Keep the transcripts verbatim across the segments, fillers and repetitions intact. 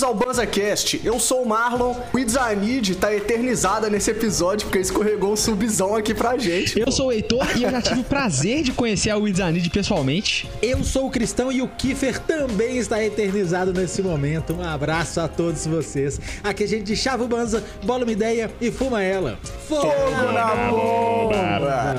ao BanzaCast. Eu sou o Marlon. O Idzanid tá eternizada nesse episódio porque escorregou um subzão aqui pra gente. Eu pô. sou o Heitor e eu já tive o prazer de conhecer a Idzanid pessoalmente. Eu sou o Cristão e o Kiefer também está eternizado nesse momento. Um abraço a todos vocês. Aqui a gente chava o Banza, bola uma ideia e fuma ela. Fogo, Fogo na bomba!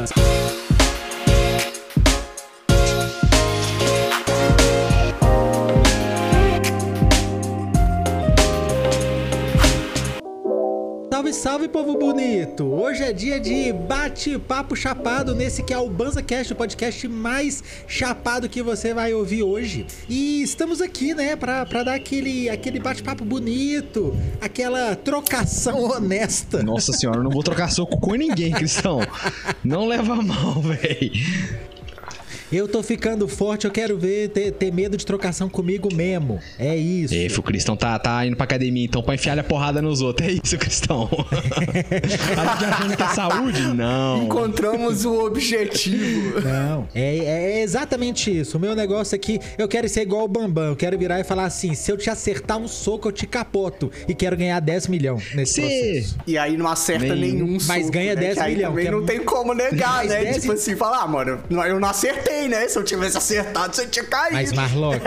Salve, salve, povo bonito! Hoje é dia de bate-papo chapado nesse que é o BanzaCast, o podcast mais chapado que você vai ouvir hoje. E estamos aqui, né, pra, pra dar aquele, aquele bate-papo bonito, aquela trocação honesta. Nossa senhora, eu não vou trocar soco com ninguém, Cristão. Não leva mal, velho. Eu tô ficando forte, eu quero ver ter, ter medo de trocação comigo mesmo. É isso. E o Cristão tá, tá indo pra academia, então, pra enfiar a porrada nos outros. É isso, Cristão. A gente achando que é saúde? Não. Encontramos o objetivo. Não, é, é exatamente isso. O meu negócio aqui, eu quero ser igual o Bambam. Eu quero virar e falar assim, se eu te acertar um soco, eu te capoto. E quero ganhar dez milhões nesse Sim. processo. E aí não acerta Nem... nenhum soco, mas ganha né? dez que aí milhões. também que não é... tem como negar, Mas né? dez... Tipo assim, falar, ah, mano, eu não acertei, né? Se eu tivesse acertado, você tinha caído. Mas, Marlock,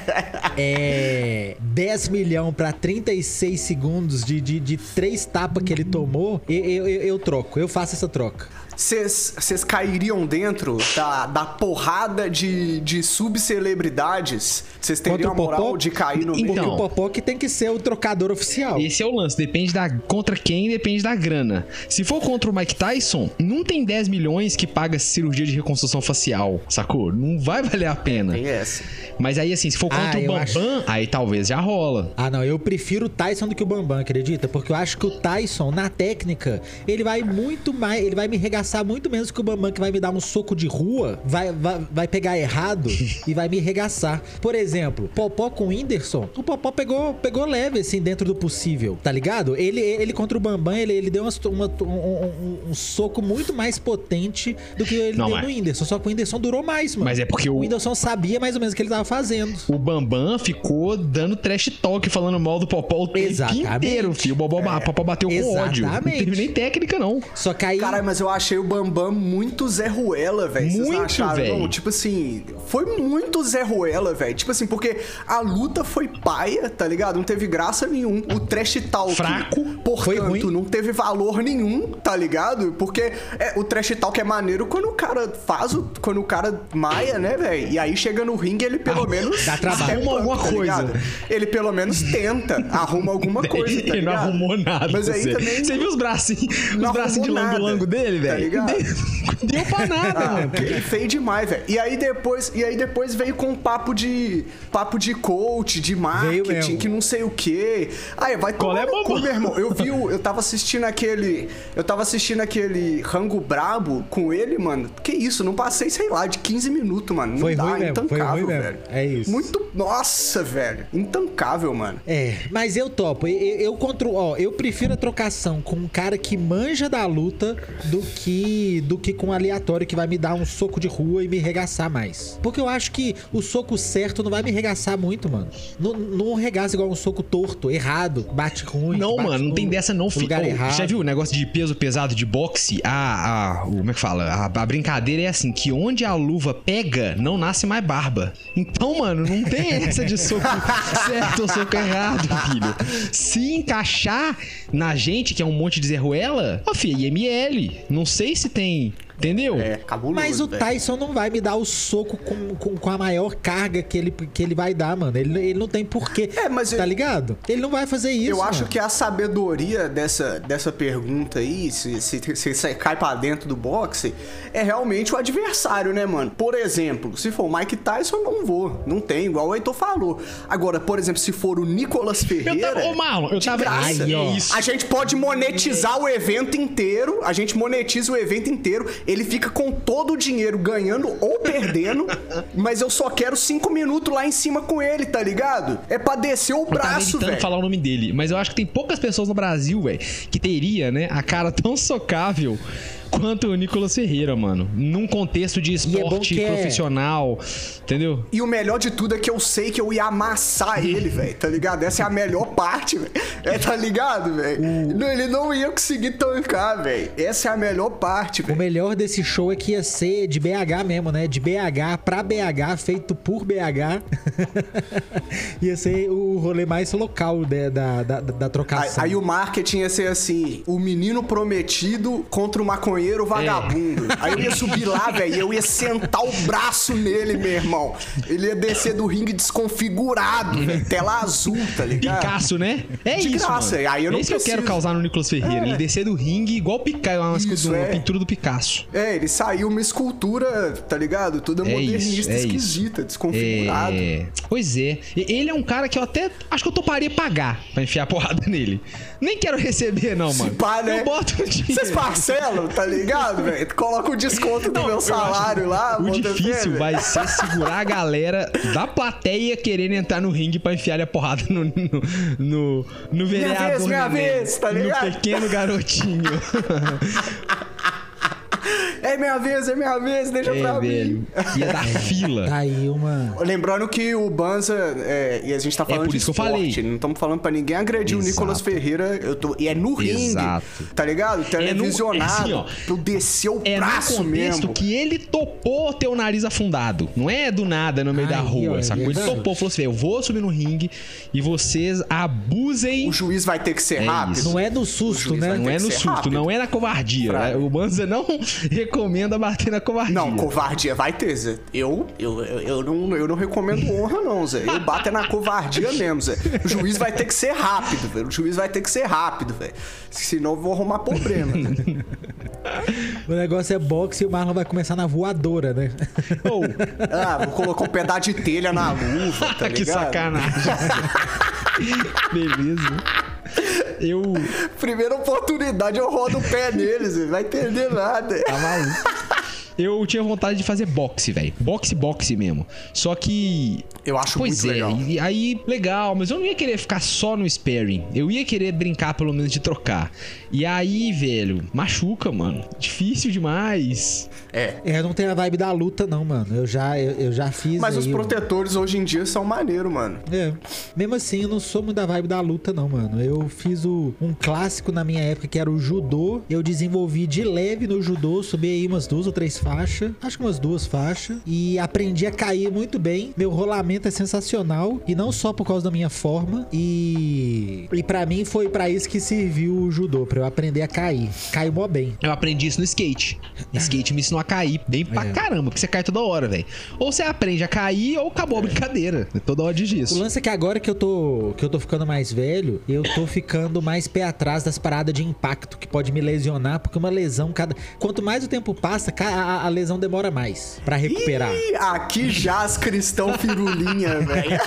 é... dez milhões pra trinta e seis segundos de, de, de três tapas que ele tomou, eu, eu, eu, eu troco. Eu faço essa troca. Vocês cairiam dentro da, da porrada de, de subcelebridades? Vocês teriam a moral de cair no meio? Porque Então, o Popó que tem que ser o trocador oficial. Esse é o lance, depende da contra quem, depende da grana. Se for contra o Mike Tyson, não tem dez milhões que paga cirurgia de reconstrução facial, sacou? Não vai valer a pena. Tem essa. Mas aí assim, se for contra Ah, o eu Bambam, acho- aí talvez já rola. Ah, não, eu prefiro o Tyson do que o Bambam, acredita? Porque eu acho que o Tyson, na técnica, ele vai muito mais, ele vai me regaçar muito menos que o Bambam, que vai me dar um soco de rua, vai, vai, vai pegar errado e vai me regaçar. Por exemplo, Popó com o Whindersson, o Popó pegou, pegou leve, assim, dentro do possível, tá ligado? Ele, ele contra o Bambam, ele, ele deu uma, uma, um, um, um soco muito mais potente do que ele Não, deu mas- no Whindersson, só que o Whindersson durou mais, mano. Mas é porque o o- Whindersson sabia mais ou menos o que ele tava fazendo. O Bambam ficou dando trash talk, falando mal do Popó o tempo Exatamente. inteiro, filho. O Bobó, É. o Popó bateu com ódio. Não Exatamente. teve nem técnica, não. Só que aí... Cara, mas eu achei o Bambam muito Zé Ruela, velho. Vocês não Muito, acharam, velho. não? Tipo assim, foi muito Zé Ruela, velho. Tipo assim, porque a luta foi paia, tá ligado? Não teve graça nenhum. O trash talk, Fraco. portanto, Foi ruim. não teve valor nenhum, tá ligado? Porque é, o trash talk é maneiro quando o cara faz o... Quando o cara maia, né, velho? E aí chega no ringue, ele pelo Ah, menos... dá trabalho. step Arruma up, alguma tá coisa. ligado? Ele pelo menos tenta, arruma alguma coisa, tá Ele não ligado? arrumou nada. Mas aí você. também... Você viu os bracinhos, os Não bracinhos de arrumou lango-lango nada, dele, tá velho? ligado? Deu, deu pra nada, Ah, mano. ele feio demais, velho. E aí depois, e aí depois veio com um papo de papo de coach, de Veio marketing, mesmo. que não sei o quê. Aí vai Qual tomar é, no cu, bobão? meu irmão. Eu vi, o- eu tava assistindo aquele, eu tava assistindo aquele Rango Brabo com ele, mano. Que isso, não passei, sei lá, de quinze minutos, mano. Não Foi dá, ruim mesmo, foi intancável, ruim mesmo. velho. É isso. Muito, nossa, velho. Intancável, mano. É, mas eu topo. Eu, eu contra, ó, eu prefiro a trocação com um cara que manja da luta do que do que com um aleatório que vai me dar um soco de rua e me regaçar mais. Porque eu acho que o soco certo não vai me regaçar muito, mano. Não, não regaça igual um soco torto, errado, bate ruim. Não, bate mano, não no- tem dessa não, no filho. lugar Ô, errado. já viu o negócio de peso pesado de boxe? A, a, o, como é que fala? A, a brincadeira é assim, que onde a luva pega, não nasce mais barba. Então, mano, não tem essa de soco certo ou soco errado, filho. Se encaixar na gente, que é um monte de Zé Ruela, ó, filho, I M L. Não sei se tem... Entendeu? É, cabuloso, Mas o velho. Tyson não vai me dar o soco com, com, com a maior carga que ele, que ele vai dar, mano. Ele, ele não tem porquê. É, mas tá eu- ligado? Ele não vai fazer isso. Eu acho mano. que a sabedoria dessa, dessa pergunta aí, se, se, se você cai pra dentro do boxe, é realmente o adversário, né, mano? Por exemplo, se for o Mike Tyson, eu não vou. Não tem, igual o Heitor falou. Agora, por exemplo, se for o Nicolas Eu Ferreira... tava, ô, Marlon, eu de tava... graça. Ai, é isso. A gente pode monetizar o evento inteiro, a gente monetiza o evento inteiro, ele fica com todo o dinheiro ganhando ou perdendo, mas eu só quero cinco minutos lá em cima com ele, tá ligado? É pra descer o Eu tava braço, evitando velho. falar o nome dele, mas eu acho que tem poucas pessoas no Brasil, velho, que teria, né, a cara tão socável quanto o Nicolas Ferreira, mano. Num contexto de E é bom esporte que é- profissional, entendeu? E o melhor de tudo é que eu sei que eu ia amassar ele, velho, tá ligado? Essa é a melhor parte, velho. É, tá ligado, velho? O... Ele não ia conseguir tancar, velho. Essa é a melhor parte, velho. O melhor desse show é que ia ser de B H mesmo, né? De B H pra B H, feito por B H. Ia ser o rolê mais local de, da, da, da trocação. Aí, aí o marketing ia ser assim, o menino prometido contra o maconheiro vagabundo. É. Aí eu ia subir lá, velho, e eu ia sentar o braço nele, meu irmão. Ele ia descer do ringue desconfigurado, velho. Tela azul, tá ligado? Picasso, né? É de isso, graça. mano. Aí eu não é isso preciso. que eu quero causar no Nicolas Ferreira. É. Ele descer do ringue igual o Picasso, uma, isso, uma é. pintura do Picasso. É, ele saiu uma escultura, tá ligado? Toda é modernista, isso, é esquisita, isso. desconfigurado. É... Pois é. Ele é um cara que eu até acho que eu toparia pagar pra enfiar a porrada nele. Nem quero receber, não, mano. Se pá, né? Eu boto o dinheiro. Vocês parcelam, tá ligado, velho? Coloca o desconto do não, meu salário lá. O difícil vai ser segurar a galera da plateia querendo entrar no ringue pra enfiar a porrada no, no, no, no vereador. Minha vez, minha vez, tá ligado? No pequeno garotinho. É minha vez, é minha vez, deixa é, pra velho. mim. Ia dar fila. Tá aí uma... Lembrando que o Banza, é, e a gente tá falando é por de isso esporte, que eu falei. não estamos falando pra ninguém agredir Exato. o Nicolas Ferreira, eu tô, e é no ringue, Exato. tá ligado? Televisionado, é no, é assim, ó, tu desceu o é braço no contexto mesmo. que ele topou ter o nariz afundado, não é do nada no meio Ai, da rua, ó, sacou? é Ele topou, falou assim, eu vou subir no ringue e vocês abusem... O juiz vai ter que ser É rápido. isso. Não é no susto, né? Não é no ser susto, rápido. não é na covardia. Né? O Banza não recomenda bater na covardia. Não, covardia vai ter, Zé. Eu, eu, eu, eu, não, eu não recomendo honra, não, Zé. Eu bato é na covardia mesmo, Zé. O juiz vai ter que ser rápido, velho. O juiz vai ter que ser rápido, velho. Senão eu vou arrumar problema. O negócio é boxe e o Marlon vai começar na voadora, né? Oh. Ah, vou colocar um pedaço de telha na luva, tá ligado? Que sacanagem. Beleza. Eu... Primeira oportunidade eu rodo o pé neles, velho. Vai entender nada. Tá maluco. Eu tinha vontade de fazer boxe, velho. Boxe, boxe mesmo. Só que... Eu acho pois muito é, legal. E aí, legal, mas eu não ia querer ficar só no sparring. Eu ia querer brincar, pelo menos, de trocar. E aí, velho, machuca, mano. Difícil demais. É. É, eu não tenho a vibe da luta, não, mano. Eu já, eu, eu já fiz. Mas aí os um- protetores hoje em dia são maneiro, mano. É. Mesmo assim, eu não sou muito da vibe da luta, não, mano. Eu fiz o, um clássico na minha época que era o judô. Eu desenvolvi de leve no judô, subi aí umas duas ou três faixas. Acho que umas duas faixas. E aprendi a cair muito bem. Meu rolamento é sensacional. E não só por causa da minha forma. E. E pra mim foi pra isso que serviu o judô, pra eu aprender a cair. Caiu mó bem. Eu aprendi isso no skate. Skate me ensinou a cair bem pra É. caramba, porque você cai toda hora, velho. Ou você aprende a cair ou acabou a brincadeira. Toda hora diz O isso. lance é que agora que eu tô que eu tô ficando mais velho, eu tô ficando mais pé atrás das paradas de impacto que pode me lesionar, porque uma lesão cada quanto mais o tempo passa, ca- a, a lesão demora mais pra recuperar. Ih, aqui jaz cristão firulinha, velho.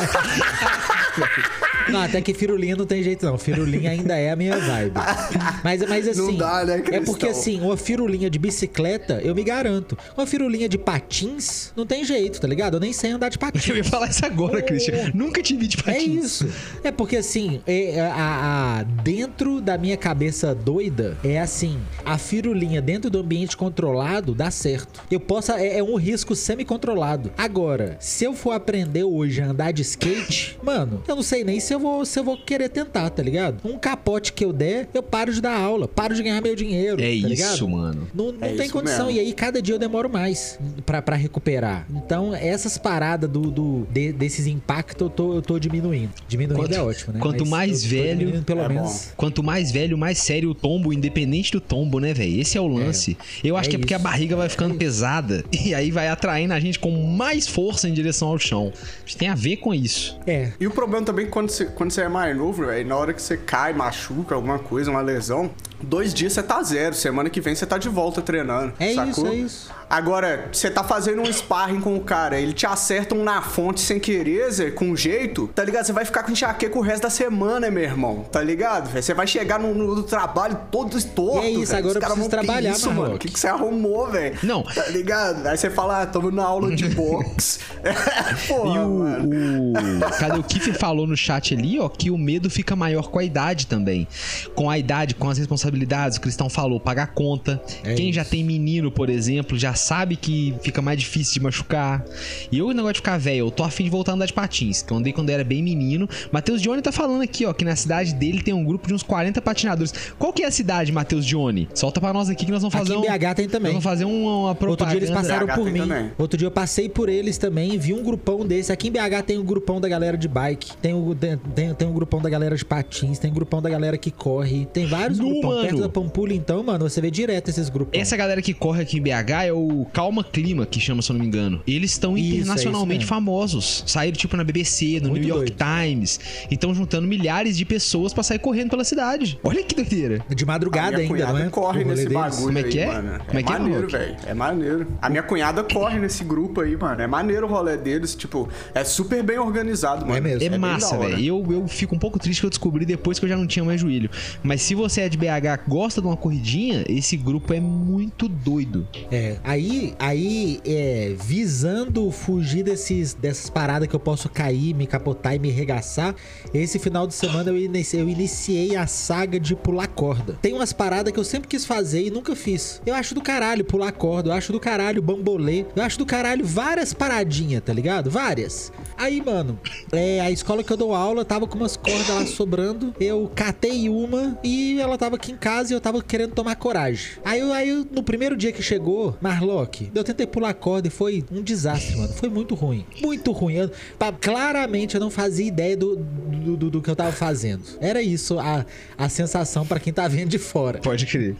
Não, até que firulinha não tem jeito não. Firulinha ainda é a minha vibe. Mas, mas assim, Não dá, né, é Cristão? porque assim, uma firulinha de bicicleta, eu me garanto. Uma firulinha de patins, não tem jeito, tá ligado? Eu nem sei andar de patins. Eu ia falar isso agora, Christian. Nunca te vi de É patins. isso. É porque assim, é, a, a- dentro da minha cabeça doida, é assim, a firulinha dentro do ambiente controlado dá certo. Eu posso, é, é um risco semi-controlado. Agora, se eu for aprender hoje a andar de skate, mano, eu não sei nem se eu vou, se eu vou querer tentar, tá ligado? Um capote que eu der, eu paro de dar aula, paro de ganhar meu dinheiro, É tá isso, ligado? mano. Não, não É tem isso condição. mesmo. E aí, cada dia eu demoro mais pra, pra recuperar. Então, essas paradas do, do- de- desses impactos eu tô, eu tô diminuindo. Diminuindo Quanto- é ótimo, né? quanto Mas mais eu tô velho, diminuindo pelo é menos. Quanto mais velho, mais sério o tombo, independente do tombo, né, velho? Esse é o lance. Eu acho é que é porque a isso. barriga vai ficando É isso. pesada e aí vai atraindo a gente com mais força em direção ao chão. Isso tem a ver com isso. É. E o problema também, quando você, quando você é mais novo, velho, na hora que você cai, machuca, alguma coisa, uma lesão, dois dias você tá zero. Semana que vem você tá de volta treinando. É sacou? isso, é isso. Agora, você tá fazendo um sparring com o cara, ele te acerta um na fonte sem querer, Zé, com jeito, tá ligado? Você vai ficar com enxaqueca o resto da semana, meu irmão, tá ligado? velho? Você vai chegar no, no trabalho todo torto, E é isso, velho. agora Os eu caras preciso vão, "Que trabalhar, isso, mano? O Marroque." que, que você arrumou, velho? Não. Tá ligado? Aí você fala, ah, tamo na aula de boxe. Porra, E o, mano. o... Cadê o Kiffer falou no chat ali, ó, que o medo fica maior com a idade também. Com a idade, com as responsabilidades, o Cristão falou, pagar conta. É Quem isso. já tem menino, por exemplo, já sabe que fica mais difícil de machucar. E eu, o negócio de ficar velho, eu tô afim de voltar a andar de patins, que eu andei quando eu era bem menino. Matheus Dione tá falando aqui, ó, que na cidade dele tem um grupo de uns quarenta patinadores. Qual que é a cidade, Matheus Dione? Solta pra nós aqui que nós vamos fazer aqui em um... B H tem também. Nós vamos fazer uma, uma propaganda. Outro dia eles passaram B H por tem mim. também. Outro dia eu passei por eles também, vi um grupão desse. Aqui em B H tem o grupão da galera de bike, tem o, tem, tem, tem o grupão da galera de patins, tem o grupão da galera que corre. Tem vários No, grupão. mano. Perto da Pampulha, então, mano, você vê direto esses grupos. Essa galera que corre aqui em B H é o Calma Clima, que chama, se eu não me engano. Eles estão Isso, internacionalmente é isso mesmo. famosos. Saíram, tipo, na B B C, no Muito New York doido. Times. E estão juntando milhares de pessoas pra sair correndo pela cidade. Olha que doideira. De A madrugada minha ainda, cunhada não é? corre O rolê nesse deles. bagulho Como é que aí, é? mano. Como é que é, maneiro, Rock? velho. É maneiro. A minha cunhada corre nesse grupo aí, mano. É maneiro o rolê deles. Tipo, é super bem organizado, mano. É mesmo. É bem massa, da hora. velho. Eu, eu fico um pouco triste que eu descobri depois que eu já não tinha mais joelho. Mas se você é de B H, gosta de uma corridinha, esse grupo é muito doido. É, aí, aí é, visando fugir desses, dessas paradas que eu posso cair, me capotar e me regaçar, esse final de semana eu iniciei, eu iniciei a saga de pular corda. Tem umas paradas que eu sempre quis fazer e nunca fiz. Eu acho do caralho pular corda, eu acho do caralho bambolê, eu acho do caralho várias paradinhas, tá ligado? Várias. Aí, mano, é, a escola que eu dou aula tava com umas cordas lá sobrando, eu catei uma e ela tava aqui em casa e eu tava querendo tomar coragem. Aí, eu- aí eu, no primeiro dia que chegou, Marlock, eu tentei pular corda e foi um desastre, mano. Foi muito ruim. Muito ruim. Eu, pa- claramente eu não fazia ideia do, do, do- do que eu tava fazendo. Era isso a, a sensação pra quem tá vendo de fora. Pode crer.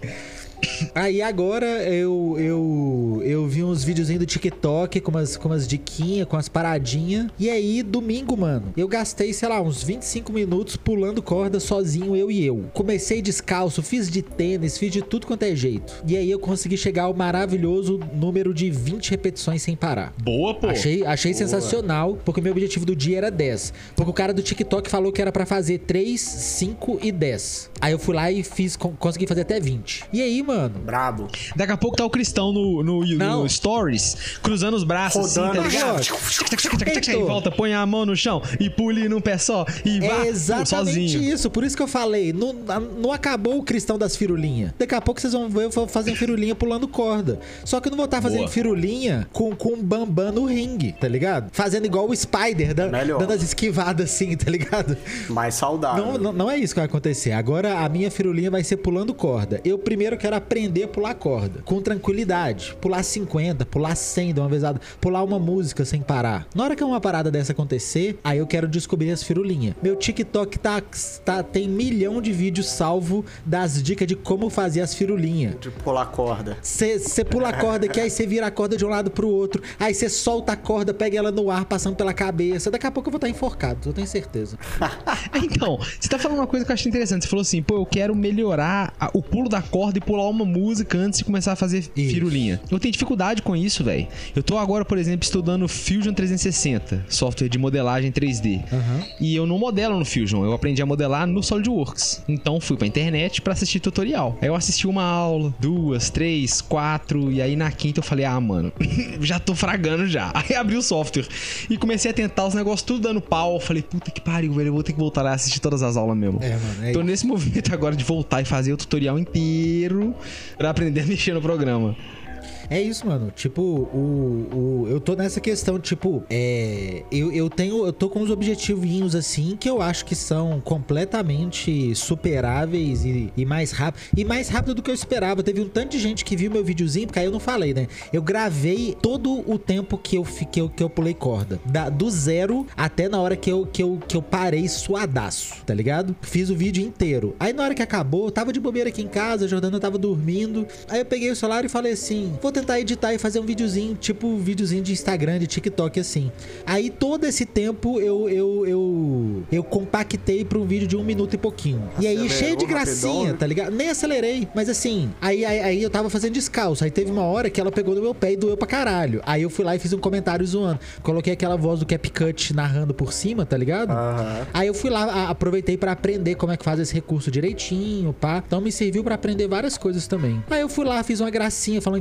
Aí agora eu, eu, eu vi uns videozinhos do TikTok com umas, com umas diquinhas, com umas paradinhas. E aí, domingo, mano, eu gastei, sei lá, uns vinte e cinco minutos pulando corda sozinho, eu e eu. Comecei descalço, fiz de tênis, fiz de tudo quanto é jeito. E aí eu consegui chegar ao maravilhoso número de vinte repetições sem parar. Boa, pô. Achei, achei sensacional, porque o meu objetivo do dia era dez. Porque o cara do TikTok falou que era pra fazer três, cinco e dez. Aí eu fui lá e fiz, con- consegui fazer até vinte. E aí, mano, Brabo. Daqui a pouco tá o Cristão no, no, no Não. Stories, cruzando os braços Rodando. assim, tá ligado? Heitor. Aí volta, põe a mão no chão e pule num pé só e vá é exatamente sozinho. isso, por isso que eu falei, não, não acabou o cristão das firulinhas. Daqui a pouco vocês vão ver eu vou fazer firulinha pulando corda. Só que eu não vou estar fazendo Boa. firulinha com, com um bambam no ringue, tá ligado? Fazendo igual o Spider, da- Melhor. dando as esquivadas assim, tá ligado? Mais saudável. Não, não, não é isso que vai acontecer. Agora a minha firulinha vai ser pulando corda. Eu primeiro quero aprender a pular corda. Com tranquilidade. Pular cinquenta, pular cem de uma vezada. Pular uma música sem parar. Na hora que uma parada dessa acontecer, aí eu quero descobrir as firulinhas. Meu TikTok tá, tá, tem milhão de vídeos salvo das dicas de como fazer as firulinhas. De pular corda. Você pula a corda aqui, aí você vira a corda de um lado pro outro. Aí você solta a corda, pega ela no ar, passando pela cabeça. Daqui a pouco eu vou estar enforcado, eu tenho certeza. Então, você tá falando uma coisa que eu achei interessante. Você falou assim, pô, eu quero melhorar a- o pulo da corda e pular uma música antes de começar a fazer Isso. firulinha. Eu tenho dificuldade com isso, velho. Eu tô agora, por exemplo, estudando Fusion trezentos e sessenta, software de modelagem três D. Aham. E eu não modelo no Fusion, eu aprendi a modelar no SolidWorks. Então fui pra internet pra assistir tutorial. Aí eu assisti uma aula, duas, três, quatro, e aí na quinta eu falei, ah, mano, já tô fragando já. Aí abri o software e comecei a tentar os negócios tudo dando pau. Eu falei, puta que pariu, velho, eu vou ter que voltar lá e assistir todas as aulas mesmo. É, mano, é Tô isso. nesse movimento agora de voltar e fazer o tutorial inteiro pra aprender a mexer no programa. É isso, mano. Tipo, o, o, eu tô nessa questão, tipo, é. Eu, eu tenho. Eu tô com uns objetivinhos assim que eu acho que são completamente superáveis e, e mais rápido. E mais rápido do que eu esperava. Teve um tanto de gente que viu meu videozinho, porque aí eu não falei, né? Eu gravei todo o tempo que eu fiquei, que eu pulei corda. Da, do zero até na hora que eu, que, eu, que eu parei suadaço, tá ligado? Fiz o vídeo inteiro. Aí na hora que acabou, eu tava de bobeira aqui em casa, a Jordana tava dormindo. Aí eu peguei o celular e falei assim: vou tentar editar e fazer um videozinho, tipo um videozinho de Instagram, de TikTok, assim. Aí todo esse tempo eu eu, eu, eu compactei pra um vídeo de um minuto e pouquinho. E aí, Acelerou cheio de rapidão, gracinha, né? tá ligado? Nem acelerei, mas assim, aí, aí, aí eu tava fazendo descalço. Aí teve uma hora que ela pegou no meu pé e doeu pra caralho. Aí eu fui lá e fiz um comentário zoando. Coloquei aquela voz do CapCut narrando por cima, tá ligado? Aham. Aí eu fui lá, a- aproveitei pra aprender como é que faz esse recurso direitinho, pá. Então me serviu pra aprender várias coisas também. Aí eu fui lá, fiz uma gracinha falando que eu me machuquei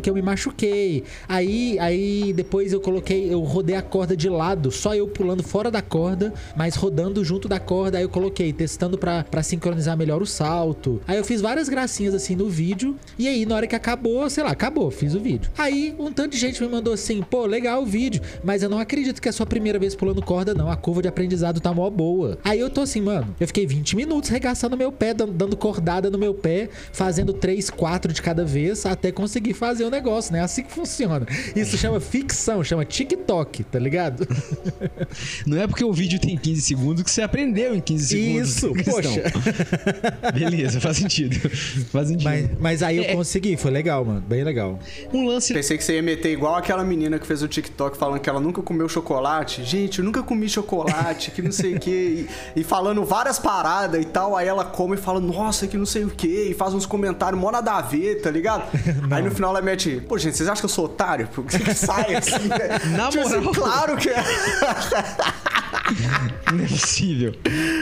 machuquei. Aí, aí depois eu coloquei, eu rodei a corda de lado, só eu pulando fora da corda, mas rodando junto da corda. Aí eu coloquei, testando pra, pra sincronizar melhor o salto. Aí eu fiz várias gracinhas assim no vídeo. E aí, na hora que acabou, sei lá, acabou, fiz o vídeo. Aí, um tanto de gente me mandou assim, pô, legal o vídeo, mas eu não acredito que é a sua primeira vez pulando corda, não. A curva de aprendizado tá mó boa. Aí eu tô assim, mano, eu fiquei vinte minutos regaçando meu pé, dando, dando cordada no meu pé, fazendo três, quatro de cada vez, até conseguir fazer o negócio, né? Assim que funciona. Isso chama ficção, chama TikTok, tá ligado? Não é porque o vídeo tem quinze segundos que você aprendeu em quinze segundos. Isso, poxa. Beleza, faz sentido. Faz sentido. Mas, mas aí eu É. consegui, foi legal, mano. Bem legal. Um lance... Pensei que você ia meter igual aquela menina que fez o TikTok falando que ela nunca comeu chocolate. Gente, eu nunca comi chocolate, que não sei o que. E falando várias paradas e tal. Aí ela come e fala, nossa, que não sei o que. E faz uns comentários mó nada a ver, tá ligado? Aí no final ela mete, pô, gente, vocês acham que eu sou otário? Porque você sai assim, né? Na Tipo assim, moral. claro que é. Não é possível.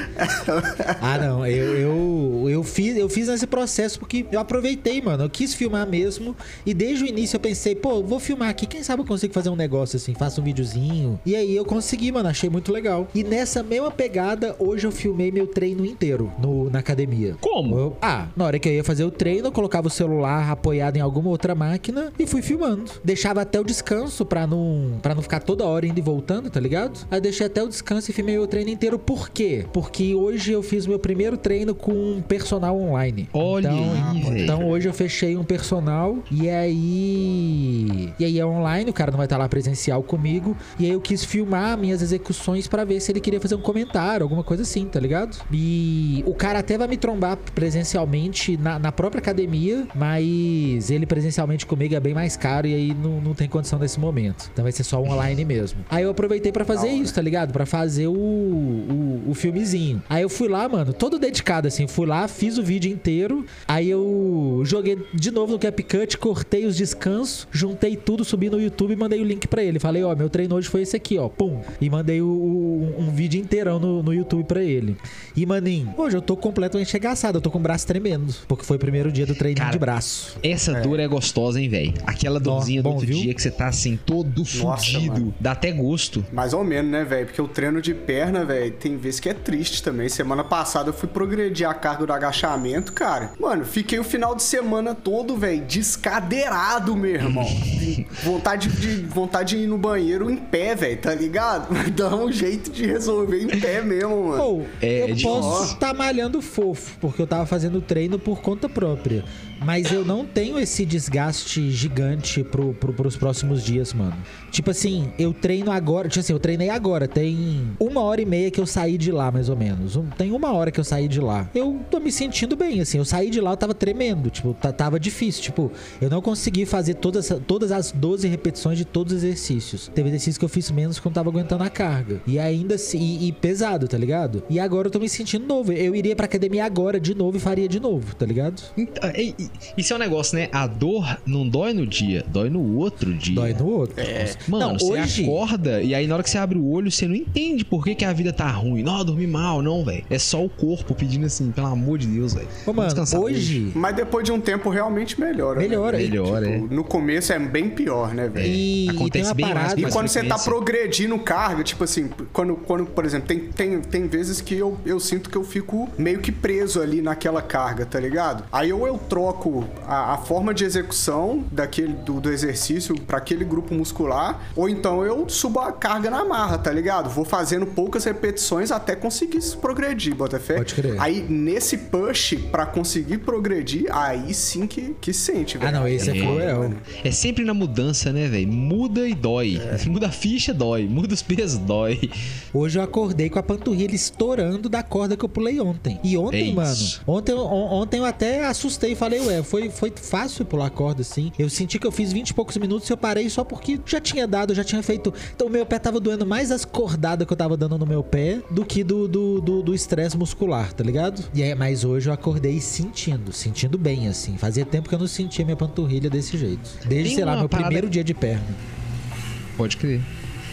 Ah, não, eu, eu, eu, fiz, eu fiz esse processo porque eu aproveitei, mano. Eu quis filmar mesmo. E desde o início eu pensei, pô, vou filmar aqui. Quem sabe eu consigo fazer um negócio assim, faço um videozinho. E aí eu consegui, mano. Achei muito legal. E nessa mesma pegada, hoje eu filmei meu treino inteiro no, na academia. Como? Eu- ah, na hora que eu ia fazer o treino, eu colocava o celular apoiado em alguma outra máquina e fui filmando. Deixava até o descanso pra não, pra não ficar toda hora indo e voltando, tá ligado? Aí deixei até o descanso e filmei o treino inteiro. Por quê? Porque hoje eu fiz meu primeiro treino com um personal online. Olha então, aí, velho. então hoje eu fechei um personal e aí... E aí é online, o cara não vai estar lá presencial comigo. E aí eu quis filmar minhas execuções pra ver se ele queria fazer um comentário, alguma coisa assim, tá ligado? E o cara até vai me trombar presencialmente na, na própria academia, mas ele presencialmente comigo é bem mais caro e aí não, não tem condição nesse momento. Então vai ser só online mesmo. Aí eu aproveitei pra fazer isso, tá ligado? Pra fazer o, o, o filmezinho. Aí eu fui lá, mano, todo dedicado assim. Fui lá, fiz o vídeo inteiro. Aí eu joguei de novo no CapCut, cortei os descansos, juntei tudo, subi no YouTube e mandei o link pra ele. Falei, ó, meu treino hoje foi esse aqui, ó. Pum. E mandei o, o- um vídeo inteirão no, no YouTube pra ele. E, maninho, hoje eu tô completamente arregaçado. Eu tô com o braço tremendo. Porque foi o primeiro dia do treininho Cara, de braço. Essa dor é gostosa, hein, velho? Aquela dorzinha bom, do outro viu? dia que você tá assim, todo fudido. mano. Dá até gosto. Mais ou menos, né, velho? Porque o treino de perna, velho, tem vezes que é triste também. Semana passada eu fui progredir a carga do agachamento, cara. Mano, fiquei o final de semana todo, velho, descadeirado, meu irmão. vontade, de, vontade de ir no banheiro em pé, velho, tá ligado? Dá um jeito de resolver em pé mesmo, mano. Ou, É, eu é posso difícil. estar malhando fofo, porque eu tava fazendo treino por conta própria. Mas eu não tenho esse desgaste gigante pro, pro, pros próximos dias, mano. Tipo assim, eu treino agora. Tipo assim, eu treinei agora. Tem uma hora e meia que eu saí de lá, mais ou menos. Um- tem uma hora que eu saí de lá. Eu tô me sentindo bem, assim. Eu saí de lá, eu tava tremendo. Tipo, tá- tava difícil. Tipo, eu não consegui fazer todas, todas as doze repetições de todos os exercícios. Teve exercícios que eu fiz menos que eu não tava aguentando a carga. E ainda assim, e, e pesado, tá ligado? E agora eu tô me sentindo novo. Eu iria pra academia agora de novo e faria de novo, tá ligado? Então, é- é- Isso é um negócio, né? A dor não dói no dia, dói no outro dia. Dói no outro. Mano, Não, você hoje- acorda e aí na hora que você abre o olho, você não entende por que, que a vida tá ruim. Não, eu dormi mal, não, velho. É só o corpo pedindo assim, pelo amor de Deus, velho. Ô, mano, hoje... Mas depois de um tempo realmente melhora. Melhora. Né? Melhora, Tipo, no começo é bem pior, né, velho? E, e tem acontece uma bem mais parada... E Mas quando você tá frequência. progredindo carga, tipo assim, quando, quando por exemplo, tem, tem, tem vezes que eu, eu sinto que eu fico meio que preso ali naquela carga, tá ligado? Aí ou eu troco a, a forma de execução daquele, do, do exercício pra aquele grupo muscular, ou então eu subo a carga na marra, tá ligado? Vou fazendo poucas repetições até conseguir progredir, Botafé. Pode crer. Aí nesse push pra conseguir progredir, aí sim que, que sente, velho. Ah, não, esse é, É, cruel. É sempre na mudança, né, velho? Muda e dói. Muda a ficha, dói. Muda os pesos, dói. Hoje eu acordei com a panturrilha estourando da corda que eu pulei ontem. E ontem, É mano, isso. ontem, eu- on- ontem eu até assustei e falei, ué, foi, foi fácil pular a corda assim. Eu senti que eu fiz vinte e poucos minutos e eu parei só porque já tinha dado, já tinha feito. Então o meu pé tava doendo mais as cordadas que eu tava dando no meu pé do que do do do- do estresse muscular, tá ligado? E é, mas hoje eu acordei sentindo, sentindo bem, assim. Fazia tempo que eu não sentia minha panturrilha desse jeito. Desde, Tem sei lá, uma meu parada- primeiro dia de perna. Pode crer.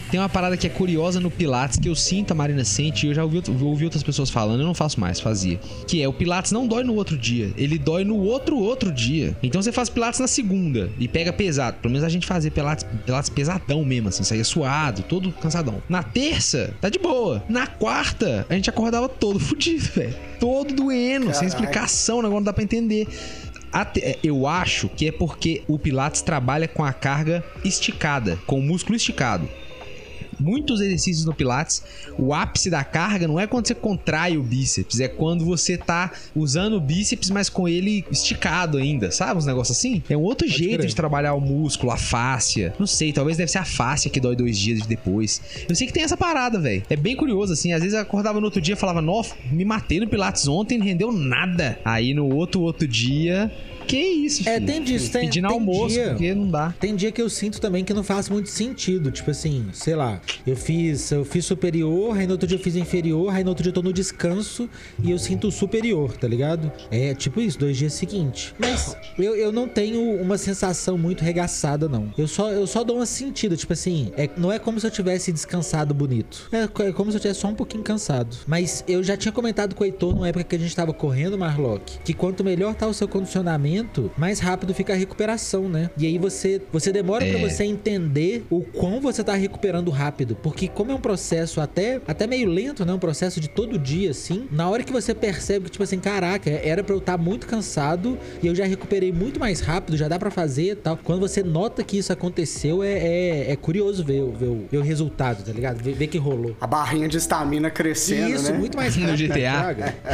Tem uma parada que é curiosa no Pilates, que eu sinto, a Marina sente, e eu já ouvi, ouvi outras pessoas falando, eu não faço mais, fazia. Que é, o Pilates não dói no outro dia, ele dói no outro outro dia. Então você faz Pilates na segunda e pega pesado. Pelo menos a gente fazia Pilates, Pilates pesadão mesmo, assim, saía suado, todo cansadão. Na terça, tá de boa. Na quarta, a gente acordava todo fudido, velho. Todo doendo, Caraca. sem explicação, o negócio não dá pra entender. Até, eu acho que é porque o Pilates trabalha com a carga esticada, com o músculo esticado. Muitos exercícios no Pilates, o ápice da carga não é quando você contrai o bíceps, é quando você tá usando o bíceps, mas com ele esticado ainda, sabe? Uns negócios assim. É um outro Pode jeito crer. de trabalhar o músculo, a fáscia. Não sei, talvez deve ser a fáscia que dói dois dias depois. Eu sei que tem essa parada, velho. É bem curioso, assim. Às vezes eu acordava no outro dia e falava, nossa, me matei no Pilates ontem, não rendeu nada. Aí no outro, outro dia... Que isso, filho? É, tem disso. Tem, Pedindo tem almoço, dia, porque não dá. Tem dia que eu sinto também que não faz muito sentido. Tipo assim, sei lá, eu fiz, eu fiz superior, aí no outro dia eu fiz inferior, aí no outro dia eu tô no descanso e eu sinto superior, tá ligado? É tipo isso, dois dias seguintes. Mas eu, eu não tenho uma sensação muito regaçada, não. Eu só, eu só dou uma sentida, tipo assim, é, não é como se eu tivesse descansado bonito. É, é como se eu tivesse só um pouquinho cansado. Mas eu já tinha comentado com o Heitor numa época que a gente tava correndo, Marlock, que quanto melhor tá o seu condicionamento, mais rápido fica a recuperação, né? E aí você, você demora é. pra você entender o quão você tá recuperando rápido. Porque como é um processo até, até meio lento, né? Um processo de todo dia, assim. Na hora que você percebe que, tipo assim, caraca, era pra eu estar muito cansado e eu já recuperei muito mais rápido, já dá pra fazer e tal. Quando você nota que isso aconteceu, é, é, é curioso ver, ver, ver o resultado, tá ligado? Ver, ver que rolou. A barrinha de estamina crescendo, isso, né? muito mais rápido. No G T A.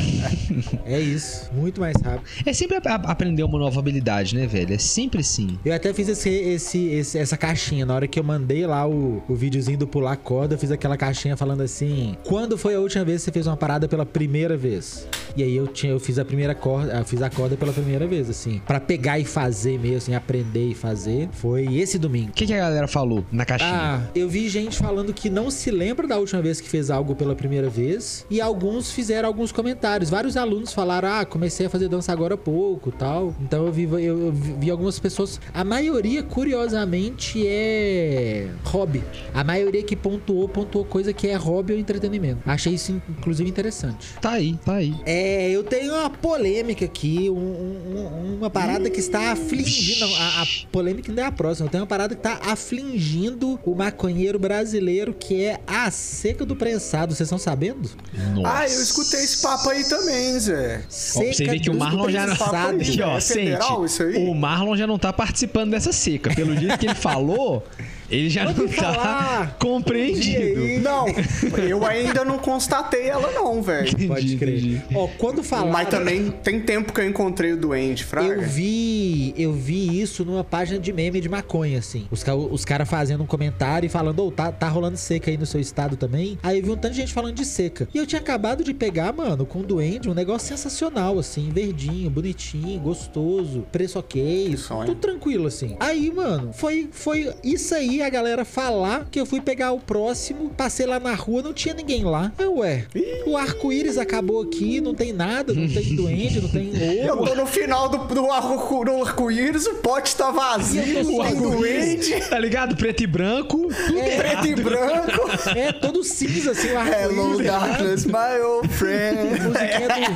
É isso, muito mais rápido. É sempre a, a, aprender uma nova habilidade, né, velho? É sempre sim. Eu até fiz esse, esse, esse, essa caixinha. Na hora que eu mandei lá o, o videozinho do pular corda, eu fiz aquela caixinha falando assim: quando foi a última vez que você fez uma parada pela primeira vez? E aí eu, tinha, eu fiz a primeira corda, eu fiz a corda pela primeira vez, assim. Pra pegar e fazer mesmo, assim, aprender e fazer. Foi esse domingo. O que, que a galera falou na caixinha? Ah, eu vi gente falando que não se lembra da última vez que fez algo pela primeira vez. E alguns fizeram alguns comentários. Vários alunos falaram: ah, comecei a fazer dança agora há pouco, tal. Então eu vi, eu, eu vi algumas pessoas. A maioria, curiosamente, é hobby. A maioria que pontuou, pontuou coisa que é hobby ou entretenimento. Achei isso, inclusive, interessante. Tá aí, tá aí. É, eu tenho uma polêmica aqui, um, um, uma parada que está afligindo. Não, a, a polêmica não é a próxima. Eu tenho uma parada que está afligindo o maconheiro brasileiro, que é a seca do prensado. Vocês estão sabendo? Nossa. Ah, eu escutei esse papo aí também, Zé. Seca Ó, pra você ver que o Marlon já não sabe. Aqui, ó, é federal, sente. O Marlon já não tá participando dessa seca. Pelo jeito que ele falou, ele já Pode não falar. tá compreendido. Não, eu ainda não constatei ela não, velho. Pode crer. Ó, quando falaram... Mas também tem tempo que eu encontrei o doente, fraga. Eu vi, eu vi isso numa página de meme de maconha, assim. Os, os caras fazendo um comentário e falando: ô, oh, tá, tá rolando seca aí no seu estado também? Aí eu vi um tanto de gente falando de seca. E eu tinha acabado de pegar, mano, com o duende, um negócio sensacional, assim. Verdinho, bonitinho, gostoso, preço ok, tudo tranquilo, assim. Aí, mano, foi, foi isso aí, a galera falar que eu fui pegar o próximo, passei lá na rua, não tinha ninguém lá. Eu, ué, o arco-íris acabou aqui, não tem nada, não tem duende, não tem ovo. Eu tô no final do, do arco-íris, o pote tá vazio, não tem duende. Tá ligado? Preto e branco. É, preto e branco. É, todo cinza, assim, o arco-íris. Hello, darkness, my old friend. Musiquinha do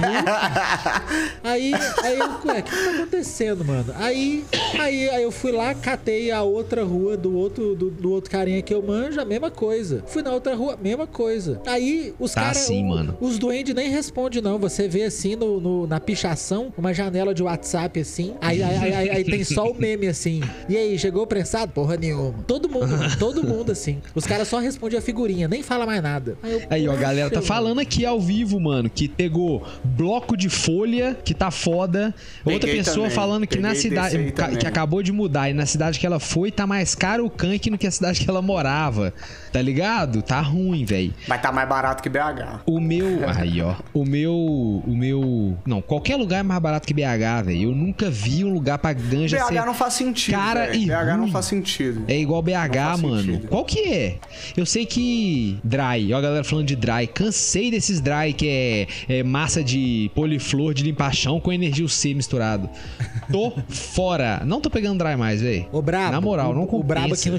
Rio. Aí, aí eu, ué, o que tá acontecendo, mano? Aí, aí, aí eu fui lá, catei a outra rua do outro, do, do outro carinha que eu manjo, a mesma coisa. Fui na outra rua, mesma coisa. Aí os tá caras, assim, mano. Os duendes nem respondem, não. Você vê assim no, no, na pichação, uma janela de WhatsApp assim. Aí, aí, aí, aí, aí tem só o meme assim. E aí, chegou o prensado? Porra nenhuma. Todo mundo, todo mundo assim. Os caras só respondem a figurinha, nem fala mais nada. Aí, eu, aí ó, a galera tá falando aqui ao vivo, mano, que pegou bloco de folha, que tá foda. Peguei outra pessoa também. Falando que Peguei na cidade, que acabou de mudar, e na cidade que ela foi, tá mais caro o canque do que a cidade que ela morava. Tá ligado? Tá ruim, velho. Vai tá mais barato que B H. O meu... Aí, ó. O meu... O meu... Não, qualquer lugar é mais barato que B H, velho. Eu nunca vi um lugar pra ganja B H ser... não faz sentido, cara véio. e B H ruim. Não faz sentido. É igual B H, mano. Sentido. Qual que é? Eu sei que... Dry. Ó a galera falando de dry. Cansei desses dry que é, é massa de poliflor de limpar chão com energia U C misturado. Tô fora. Não tô pegando dry mais, velho. Ô, brabo. Na moral, não compensa. O brabo aqui no não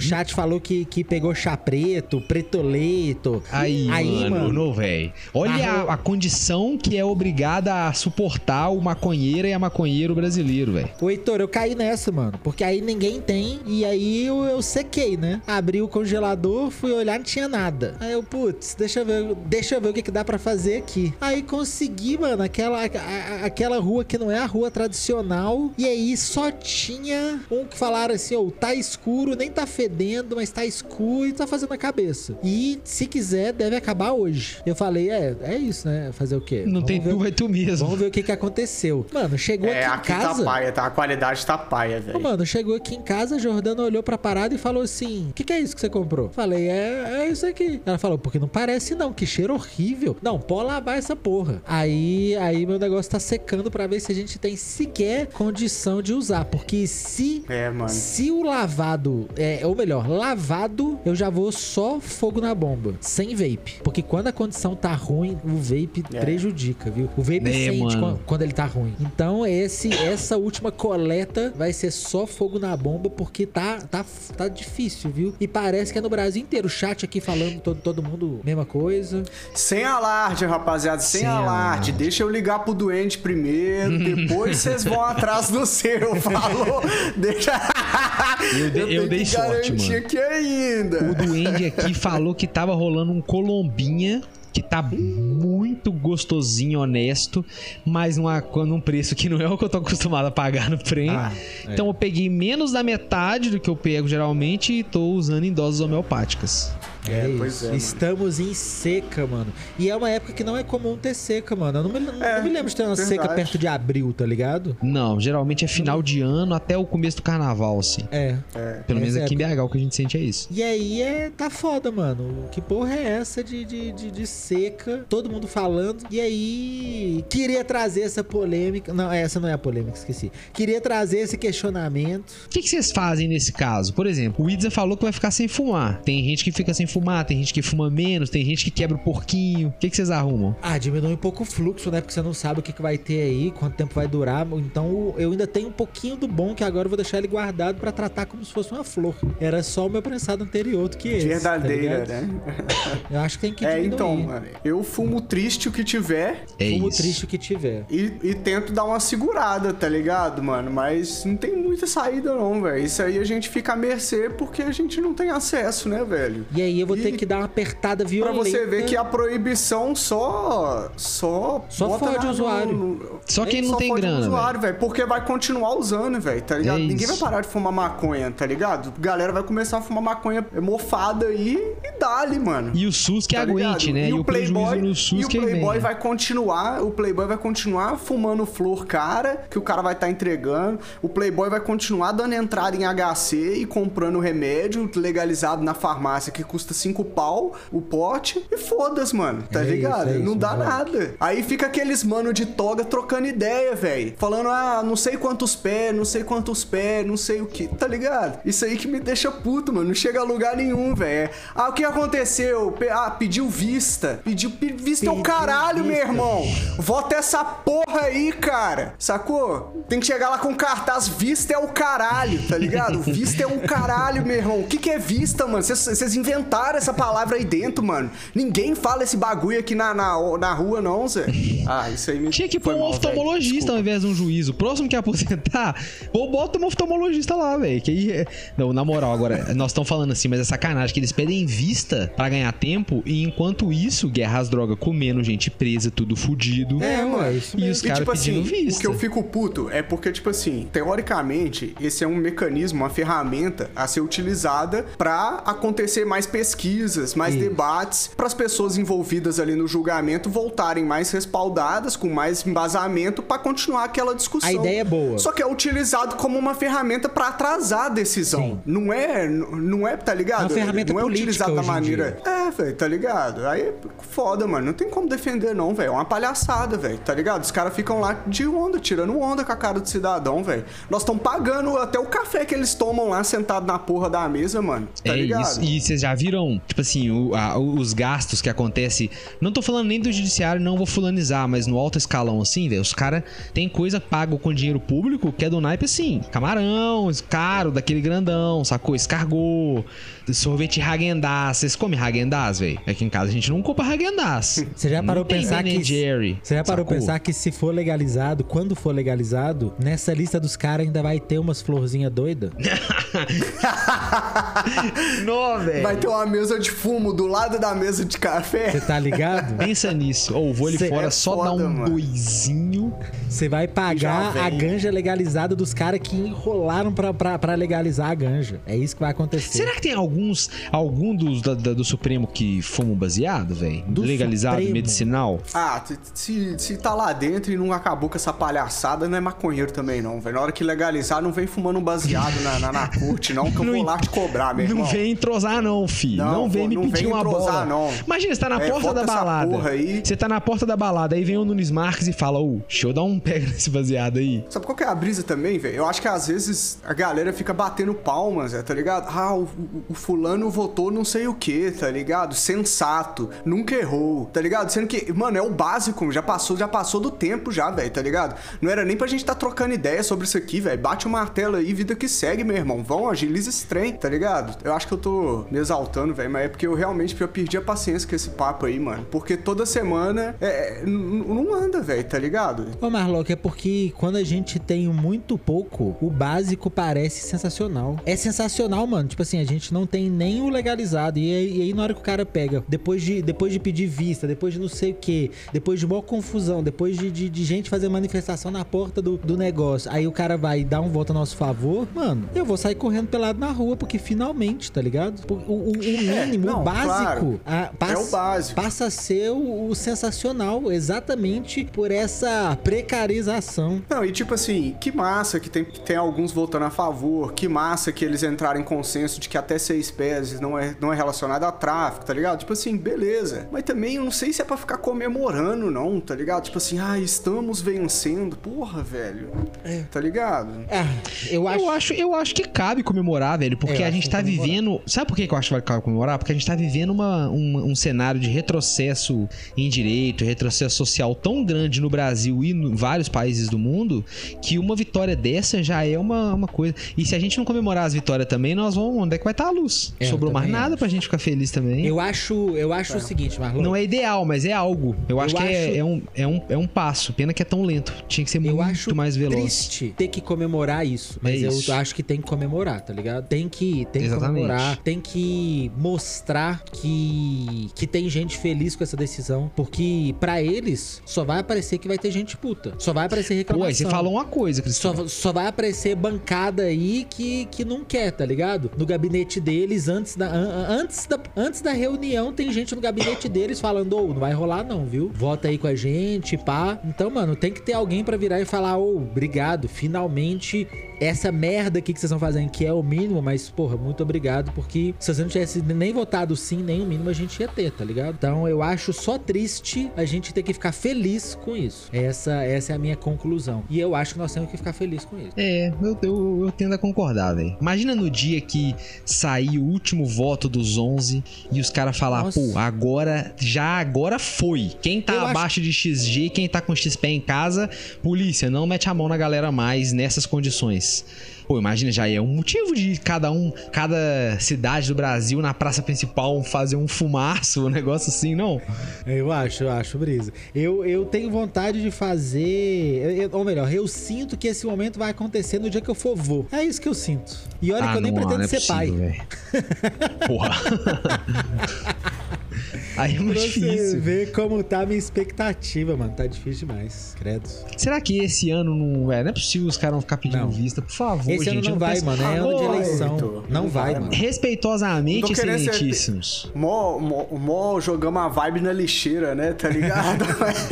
chat falou que, que pegou chá preto, pretoleto. Aí, Aí mano, não, velho. Olha a, a condição que é obrigada a suportar o maconheiro e a maconheiro brasileiro, velho. Ô, Heitor, eu caí nessa, mano. Porque aí ninguém tem. E aí eu, eu sequei, né? Abri o congelador, fui olhar, não tinha nada. Aí eu, putz, deixa eu ver, deixa eu ver o que, que dá pra fazer aqui. Aí consegui, mano, aquela, a, aquela rua que não é a rua tradicional. E aí só tinha um que falaram assim, ó, oh, tá escuro, nem tá fedendo, mas tá escuro e tá fazendo a cabeça. E se quiser, deve acabar hoje. Eu falei, é, é isso, né? Fazer o quê? Não Vamos tem ver, tu, vai tu mesmo. Vamos ver o que que aconteceu. Mano, chegou é, aqui em aqui casa... tá paia, tá? A qualidade tá paia, velho. Mano, chegou aqui em casa, a Jordana olhou pra parada e falou assim, o que que é isso que você comprou? Falei, é, é isso aqui. Ela falou, porque não parece não, que cheiro horrível. Não, pode lavar essa porra. Aí, aí meu negócio tá secando pra ver se a gente tem sequer condição de usar. Porque se, é, mano. se o lavado, é, ou melhor, lavado, eu já vou só fogo na bomba, sem vape. Porque quando a condição tá ruim, o vape é. prejudica, viu? O vape é, sente quando, quando ele tá ruim. Então esse, essa última coleta vai ser só fogo na bomba, porque tá, tá, tá difícil, viu? E parece que é no Brasil inteiro. O chat aqui falando, todo, todo mundo, mesma coisa. Sem alarde, rapaziada, sem, sem alarde. alarde. Deixa eu ligar pro doente primeiro, depois vocês vão atrás do seu, falou? Deixa... Eu, de, eu, eu dei sorte, mano. Aqui ainda. O duende aqui falou que tava rolando um colombinha que tá muito gostosinho, honesto, mas numa, num preço que não é o que eu tô acostumado a pagar no trem. Ah, é. Então eu peguei menos da metade do que eu pego geralmente e tô usando em doses homeopáticas. É, é isso. É, Estamos em seca, mano. E é uma época que não é comum ter seca, mano. Eu não me, não, é, não me lembro de ter uma verdade. seca perto de abril, tá ligado? Não, geralmente é final de ano até o começo do carnaval, assim. É. é. Pelo menos aqui em B H o que a gente sente é isso. E aí é, tá foda, mano. Que porra é essa de, de, de, de seca? Todo mundo falando. E aí, queria trazer essa polêmica. Não, essa não é a polêmica, esqueci. Queria trazer esse questionamento. O que, que vocês fazem nesse caso? Por exemplo, o Idza falou que vai ficar sem fumar. Tem gente que fica sem fumar, tem gente que fuma menos, tem gente que quebra o porquinho. O que, que vocês arrumam? Ah, diminui um pouco o fluxo, né? Porque você não sabe o que, que vai ter aí, quanto tempo vai durar. Então eu ainda tenho um pouquinho do bom, que agora eu vou deixar ele guardado pra tratar como se fosse uma flor. Era só o meu prensado anterior do que esse. Verdadeira, tá, né? Eu acho que tem que é, diminuir. Então, mano, eu fumo triste o que tiver. É fumo isso. triste o que tiver. E, e tento dar uma segurada, tá ligado, mano? Mas não tem muita saída não, velho. Isso aí a gente fica à mercê porque a gente não tem acesso, né, velho? E aí eu vou e... ter que dar uma apertada violenta. Pra você ver que a proibição só... Só, só fode o usuário. No... Só quem não só tem grana, usuário, velho. Porque vai continuar usando, velho, tá ligado? É Ninguém isso. vai parar de fumar maconha, tá ligado? A galera vai começar a fumar maconha mofada aí e dá-lhe, mano. E o SUS que tá aguente, ligado? né? E, E o o prejuízo Playboy, no SUS e o que Playboy vem. vai continuar, o Playboy vai continuar fumando flor cara, que o cara vai estar tá entregando. O Playboy vai continuar dando entrada em H C e comprando remédio legalizado na farmácia que custa cinco pau o pote. E foda-se, mano, tá é ligado? Isso, é não isso, dá mano. nada. Aí fica aqueles mano de toga trocando ideia, velho. Falando, ah, não sei quantos pés, não sei quantos pés, não sei o que, tá ligado? Isso aí que me deixa puto, mano. Não chega a lugar nenhum, velho. Ah, o que aconteceu? Pe- ah, pediu vista. Pediu pi- vista é o Pediu caralho, vista. meu irmão. Vota essa porra aí, cara. Sacou? Tem que chegar lá com cartaz. Vista é o caralho, tá ligado? Vista é um caralho, meu irmão. O que que é vista, mano? Vocês inventaram essa palavra aí dentro, mano. Ninguém fala esse bagulho aqui na, na, na rua, não, Zé. Ah, isso aí me Tinha que pôr foi um mal, oftalmologista velho. ao invés de um juiz. O próximo que aposentar, ou bota um oftalmologista lá, velho. Que aí é... Não, na moral, agora, nós estamos falando assim, mas é sacanagem que eles pedem vista pra ganhar tempo e enquanto isso, guerra às drogas comendo gente presa, tudo fudido. É, mano, isso E mesmo. os caras tipo pedindo assim, vista. o que eu fico puto é porque, tipo assim, teoricamente, esse é um mecanismo, uma ferramenta a ser utilizada pra acontecer mais pesquisas, mais Isso. debates, pras pessoas envolvidas ali no julgamento voltarem mais respaldadas, com mais embasamento, pra continuar aquela discussão. A ideia é boa. Só que é utilizado como uma ferramenta pra atrasar a decisão. Sim. Não é, não é, tá ligado? É uma ferramenta não é política utilizado da hoje maneira... É, velho, tá ligado? Aí é foda, mano. Não tem como defender, não, velho. É uma palhaçada, velho, tá ligado? Os caras ficam lá de onda, tirando onda com a cara do cidadão, velho. Nós estamos pagando até o café que eles tomam lá sentado na porra da mesa, mano. Tá é ligado? Isso. E vocês já viram, tipo assim, o, a, os gastos que acontecem... Não tô falando nem do judiciário, não vou fulanizar, mas no alto escalão, assim, velho, os caras têm coisa paga com dinheiro público que é do naipe, assim, camarão, caro, daquele grandão, sacou? Escargot, sorvete Häagen-Dazs. Vocês comem Häagen-Dazs, velho? Aqui em casa a gente não compra Häagen-Dazs. Você já parou não tem pensar Ben que and Jerry, Você já parou sacou? pensar que se for legalizado, quando for legalizado, nessa lista dos caras ainda vai ter umas florzinhas doidas? Não, velho. Vai ter uma mesa de fumo do lado da mesa de café. Você tá ligado? Pensa nisso. Ou vou ali Cê fora é só foda, dar um mano. doisinho. Você vai pagar Já a vem. ganja legalizada dos caras que enrolaram pra, pra, pra legalizar a ganja. É isso que vai acontecer. Será que tem alguns, algum dos da- da- do Supremo que fumam baseado, velho? Do Legalizado, Supremo? medicinal? Ah, se, se tá lá dentro e não acabou com essa palhaçada, não é maconheiro também, não, velho. Na hora que legalizar, não vem fumando um baseado na, na, na corte, não, que eu Não vou en- lá te cobrar, meu irmão. Não vem entrosar, não, fi. Não, Não, vem vou- me não pedir vem uma entrosar, bola. não. Imagina, você tá na É, porta bota da essa balada. porra aí. Você tá na porta da balada, aí vem o Nunes Marques e fala, ô, deixa eu dar um pega nesse baseado aí. Sabe qual que é a brisa também, velho? Eu acho que às vezes a galera fica batendo palmas, é, tá ligado? Ah, o, o- o fulano votou não sei o que, tá ligado? Sensato, nunca errou, tá ligado? Sendo que, mano, é o básico, já passou, já passou do tempo já, velho, tá ligado? Não era nem pra gente tá trocando ideia sobre isso aqui, velho. Bate o martelo aí, vida que segue, meu irmão. Vão, agiliza esse trem, tá ligado? Eu acho que eu tô me exaltando, velho, mas é porque eu realmente eu perdi a paciência com esse papo aí, mano. Porque toda semana é, é, n- não anda, velho, tá ligado? Ô, Marlock, é porque quando a gente tem muito pouco, o básico parece sensacional. É sensacional, mano. Tipo assim, a gente não tem nem o legalizado. E aí, e aí na hora que o cara pega, depois de, depois de pedir vista, depois de não sei o que, depois de maior confusão, depois de, de, de gente fazer manifestação na porta do, do negócio, aí o cara vai dar um voto a nosso favor, mano, eu vou sair correndo pelado na rua, porque finalmente, tá ligado? O, o, o mínimo, não, o básico, claro. a- passa, É o básico. passa a ser o, o sensacional, exatamente por essa precarização. Não, e tipo assim, que massa que tem, que tem alguns votando a favor, que massa que eles entraram em consenso de que até seis pés não é, não é relacionado a tráfico, tá ligado? Tipo assim, beleza. Mas também eu não sei se é pra ficar comemorando, não, tá ligado? Tipo assim, ah, estamos vencendo. Porra, velho. É. Tá ligado? Ah, eu acho... Eu acho, eu acho que cabe comemorar, velho, porque Eu a acho gente que tá comemorar. vivendo... Sabe por que que eu acho que vai cabe comemorar? Porque a gente tá vivendo uma, um, um cenário de retrocesso em direito, retrocesso social tão grande no Brasil e em vários países do mundo, que uma vitória dessa já é uma, uma coisa. E se a gente não comemorar as vitórias também, nós vamos... Onde é que vai estar a luz? É, eu Sobrou mais também nada acho. pra gente ficar feliz também. Eu acho, eu acho o seguinte, Marlon. Não é ideal, mas é algo. Eu acho Eu que é- acho- É, um, é, um, é um passo. Pena que é tão lento. Tinha que ser Eu muito acho mais veloz. triste ter que comemorar isso. Mas É eu isso. acho que tem que comemorar, tá ligado? Tem que, tem que Exatamente. comemorar. Tem que mostrar que, que tem gente feliz com essa decisão. Porque pra eles, só vai aparecer que vai ter gente puta. Só vai aparecer Pô, reclamação. aí você falou uma coisa, Cristiano. Só, só vai aparecer bancada aí que, que não quer, tá ligado? No gabinete deles, antes da, an- antes da, antes da reunião, tem gente no gabinete deles falando, ô, não vai rolar não, viu? Vota aí com a gente, pá. Então, mano, tem que ter alguém pra virar e falar, ô, obrigado, finalmente essa merda aqui que vocês estão fazendo, que é o mínimo, mas, porra, muito obrigado, porque se você não tivesse nem votado sim, nem o mínimo a gente ia ter, tá ligado? Então, eu acho só triste a gente ter que ficar feliz com isso. Essa, essa é a minha conclusão. E eu acho que nós temos que ficar felizes com isso. É, eu, eu, eu tendo a concordar, velho. Imagina no dia que sair o último voto dos onze e os caras falar, Nossa. pô, agora, já agora foi. Quem tá Eu acho- abaixo de X G, quem tá com X P em casa, polícia, não mete a mão na galera mais nessas condições. Pô, imagina, já é um motivo de cada um, cada cidade do Brasil na praça principal fazer um fumaço, um negócio assim, não? Eu acho, eu acho, Brisa. Eu, eu tenho vontade de fazer. eu- eu- ou melhor, eu sinto que esse momento vai acontecer no dia que eu for vô. É isso que eu sinto. E olha Ah, que eu nem não, pretendo não é ser pai. possível, velho. Porra. Aí é mais Pra você difícil. ver como tá a minha expectativa, mano. Tá difícil demais. Credo. Será que esse ano não é? Não é possível os caras não ficar pedindo Não. vista, por favor, Esse gente. ano não eu vai, peço- mano. É ano de Ô, eleição. Heitor, Não não vai, vai, mano. Respeitosamente, Tô querendo ser- excelentíssimos. Mó, mó, mó jogamos a vibe na lixeira, né? Tá ligado?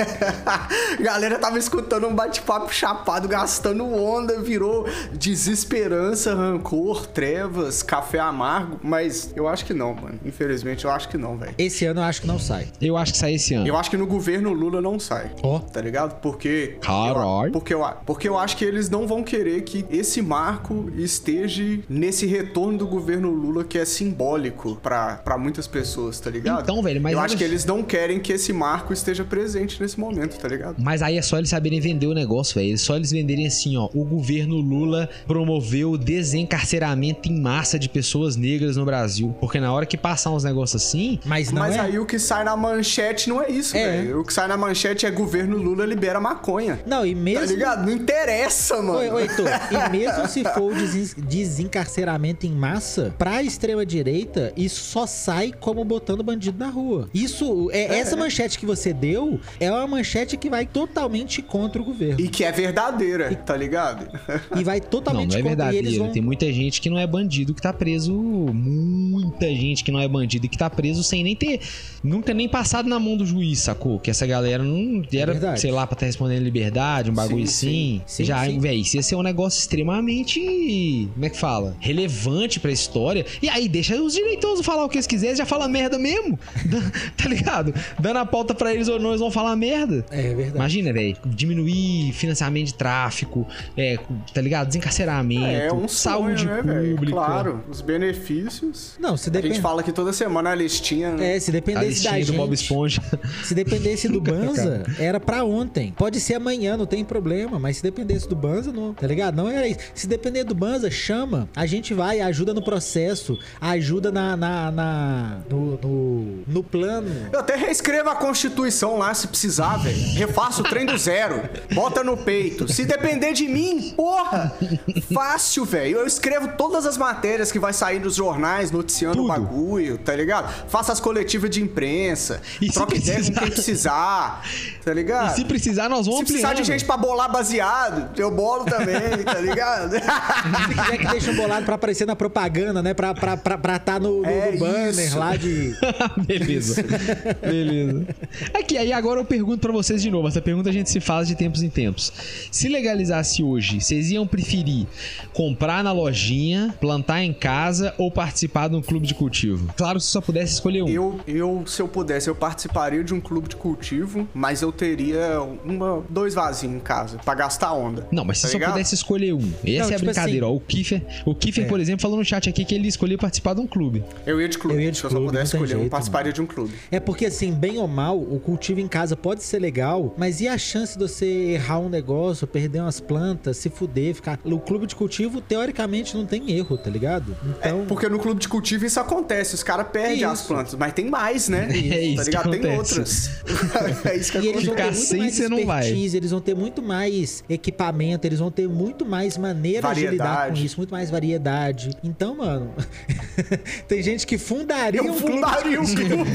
Galera tava escutando um bate-papo chapado, gastando onda, virou desesperança, rancor, trevas, café amargo. Mas eu acho que não, mano. Infelizmente, eu acho que não, velho. Esse ano eu acho que não sai. Eu acho que sai esse ano. Eu acho que no governo Lula não sai. Ó. Tá ligado? Porque. Caralho. eu- Porque eu, porque eu acho que eles não vão querer que esse marco esteja nesse retorno do governo Lula que é simbólico pra, pra muitas pessoas, tá ligado? Então, velho, mas Eu olha- acho que eles não querem que esse marco esteja presente nesse momento, tá ligado? Mas aí é só eles saberem vender o negócio, velho. É só eles venderem assim, ó. O governo Lula promoveu o desencarceramento em massa de pessoas negras no Brasil. Porque na hora que passar uns negócios assim... Mas não Mas é. aí o que sai na manchete não é isso, É. velho. O que sai na manchete é governo Lula libera maconha. Não, e mesmo. Tá ligado? Não interessa, mano. Oi, oi, Heitor. E mesmo se for o desen- desencarceramento em massa, pra extrema-direita, isso só sai como botando bandido na rua. Isso, é, essa manchete que você deu é uma manchete que vai totalmente contra o governo. E que é verdadeira, tá ligado? E vai Não, totalmente não é contra. E eles verdadeiro. vão... Tem muita gente que não é bandido que tá preso. Muita gente que não é bandido e que tá preso sem nem ter... Nunca nem passado na mão do juiz, sacou? Que essa galera não era, verdade. sei lá, pra estar respondendo em liberdade, um bagulho Sim, assim. sim. Já, Sim, sim. véi, isso ia ser um negócio extremamente... Como é que fala? Relevante pra história. E aí, deixa os direitosos falar o que eles quiserem, já fala merda mesmo. Tá ligado? Dando a pauta pra eles ou não, eles vão falar merda. É verdade. Imagina, velho, diminuir financiamento de tráfico, é, tá ligado? Desencarceramento, É um sonho, saúde né, velho? pública. Claro, os benefícios. Não, se A depende... gente fala aqui toda semana a listinha, né? É, se A dependesse da listinha do gente... Bob Esponja. Se dependesse do Banza, era pra ontem. Pode ser amanhã, não tem problema. Mas se dependesse do Banza, não. Tá ligado? Não era isso. Se depender do Banza, chama. A gente vai, ajuda no processo. Ajuda na... na, na no, no, no plano. Eu até reescrevo a Constituição lá, se precisar, velho. Refaço o trem do zero. Bota no peito. Se depender de mim, porra! Fácil, velho. Eu escrevo todas as matérias que vai sair nos jornais, noticiando o Tudo. bagulho, tá ligado? Faço as coletivas de imprensa. E se troca ideia com quem precisar, tá ligado? E se precisar, nós vamos Se precisar de ampliando. gente pra bolar baseado, eu bolo também, tá ligado? Se quiser que deixe um bolado pra aparecer na propaganda, né? Pra estar pra, pra tá no, no, É no banner isso. lá de... Beleza. Beleza. Aqui, aí agora eu pergunto pra vocês de novo. Essa pergunta a gente se faz de tempos em tempos. Se legalizasse hoje, vocês iam preferir comprar na lojinha, plantar em casa ou participar de um clube de cultivo? Claro, se só pudesse escolher um. Eu, eu, se eu pudesse, eu participaria de um clube de cultivo, mas eu teria uma, dois vasinhos em casa pra gastar onda. Não, mas se tá só ligado? pudesse escolher um. Essa Não, é a tipo brincadeira. assim- Ó, o Kiefer, o Kiefer É. por exemplo, falou no chat aqui que ele escolheu participar de um clube. Eu ia de clube. Eu ia de se eu clube, só pudesse não tem escolher, eu jeito, participaria de um clube. É porque, assim, bem ou mal, o cultivo em casa pode ser legal, mas e a chance de você errar um negócio, perder umas plantas, se fuder, ficar... O clube de cultivo, teoricamente, não tem erro, tá ligado? Então... Porque no clube de cultivo isso acontece, os caras perdem Isso. as plantas, mas tem mais, né? É isso tá que ligado? Tem acontece. outras. é isso que E eles vão ter Ficar acontece. muito sem, mais você não vai. expertise, eles vão ter muito mais equipamento, eles vão ter muito mais maneiras de lidar com Variedade. isso, muito mais variedade. Então, mano, tem gente que fundaria Eu um clube. fundaria um clube.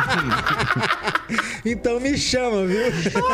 Então me chama, viu?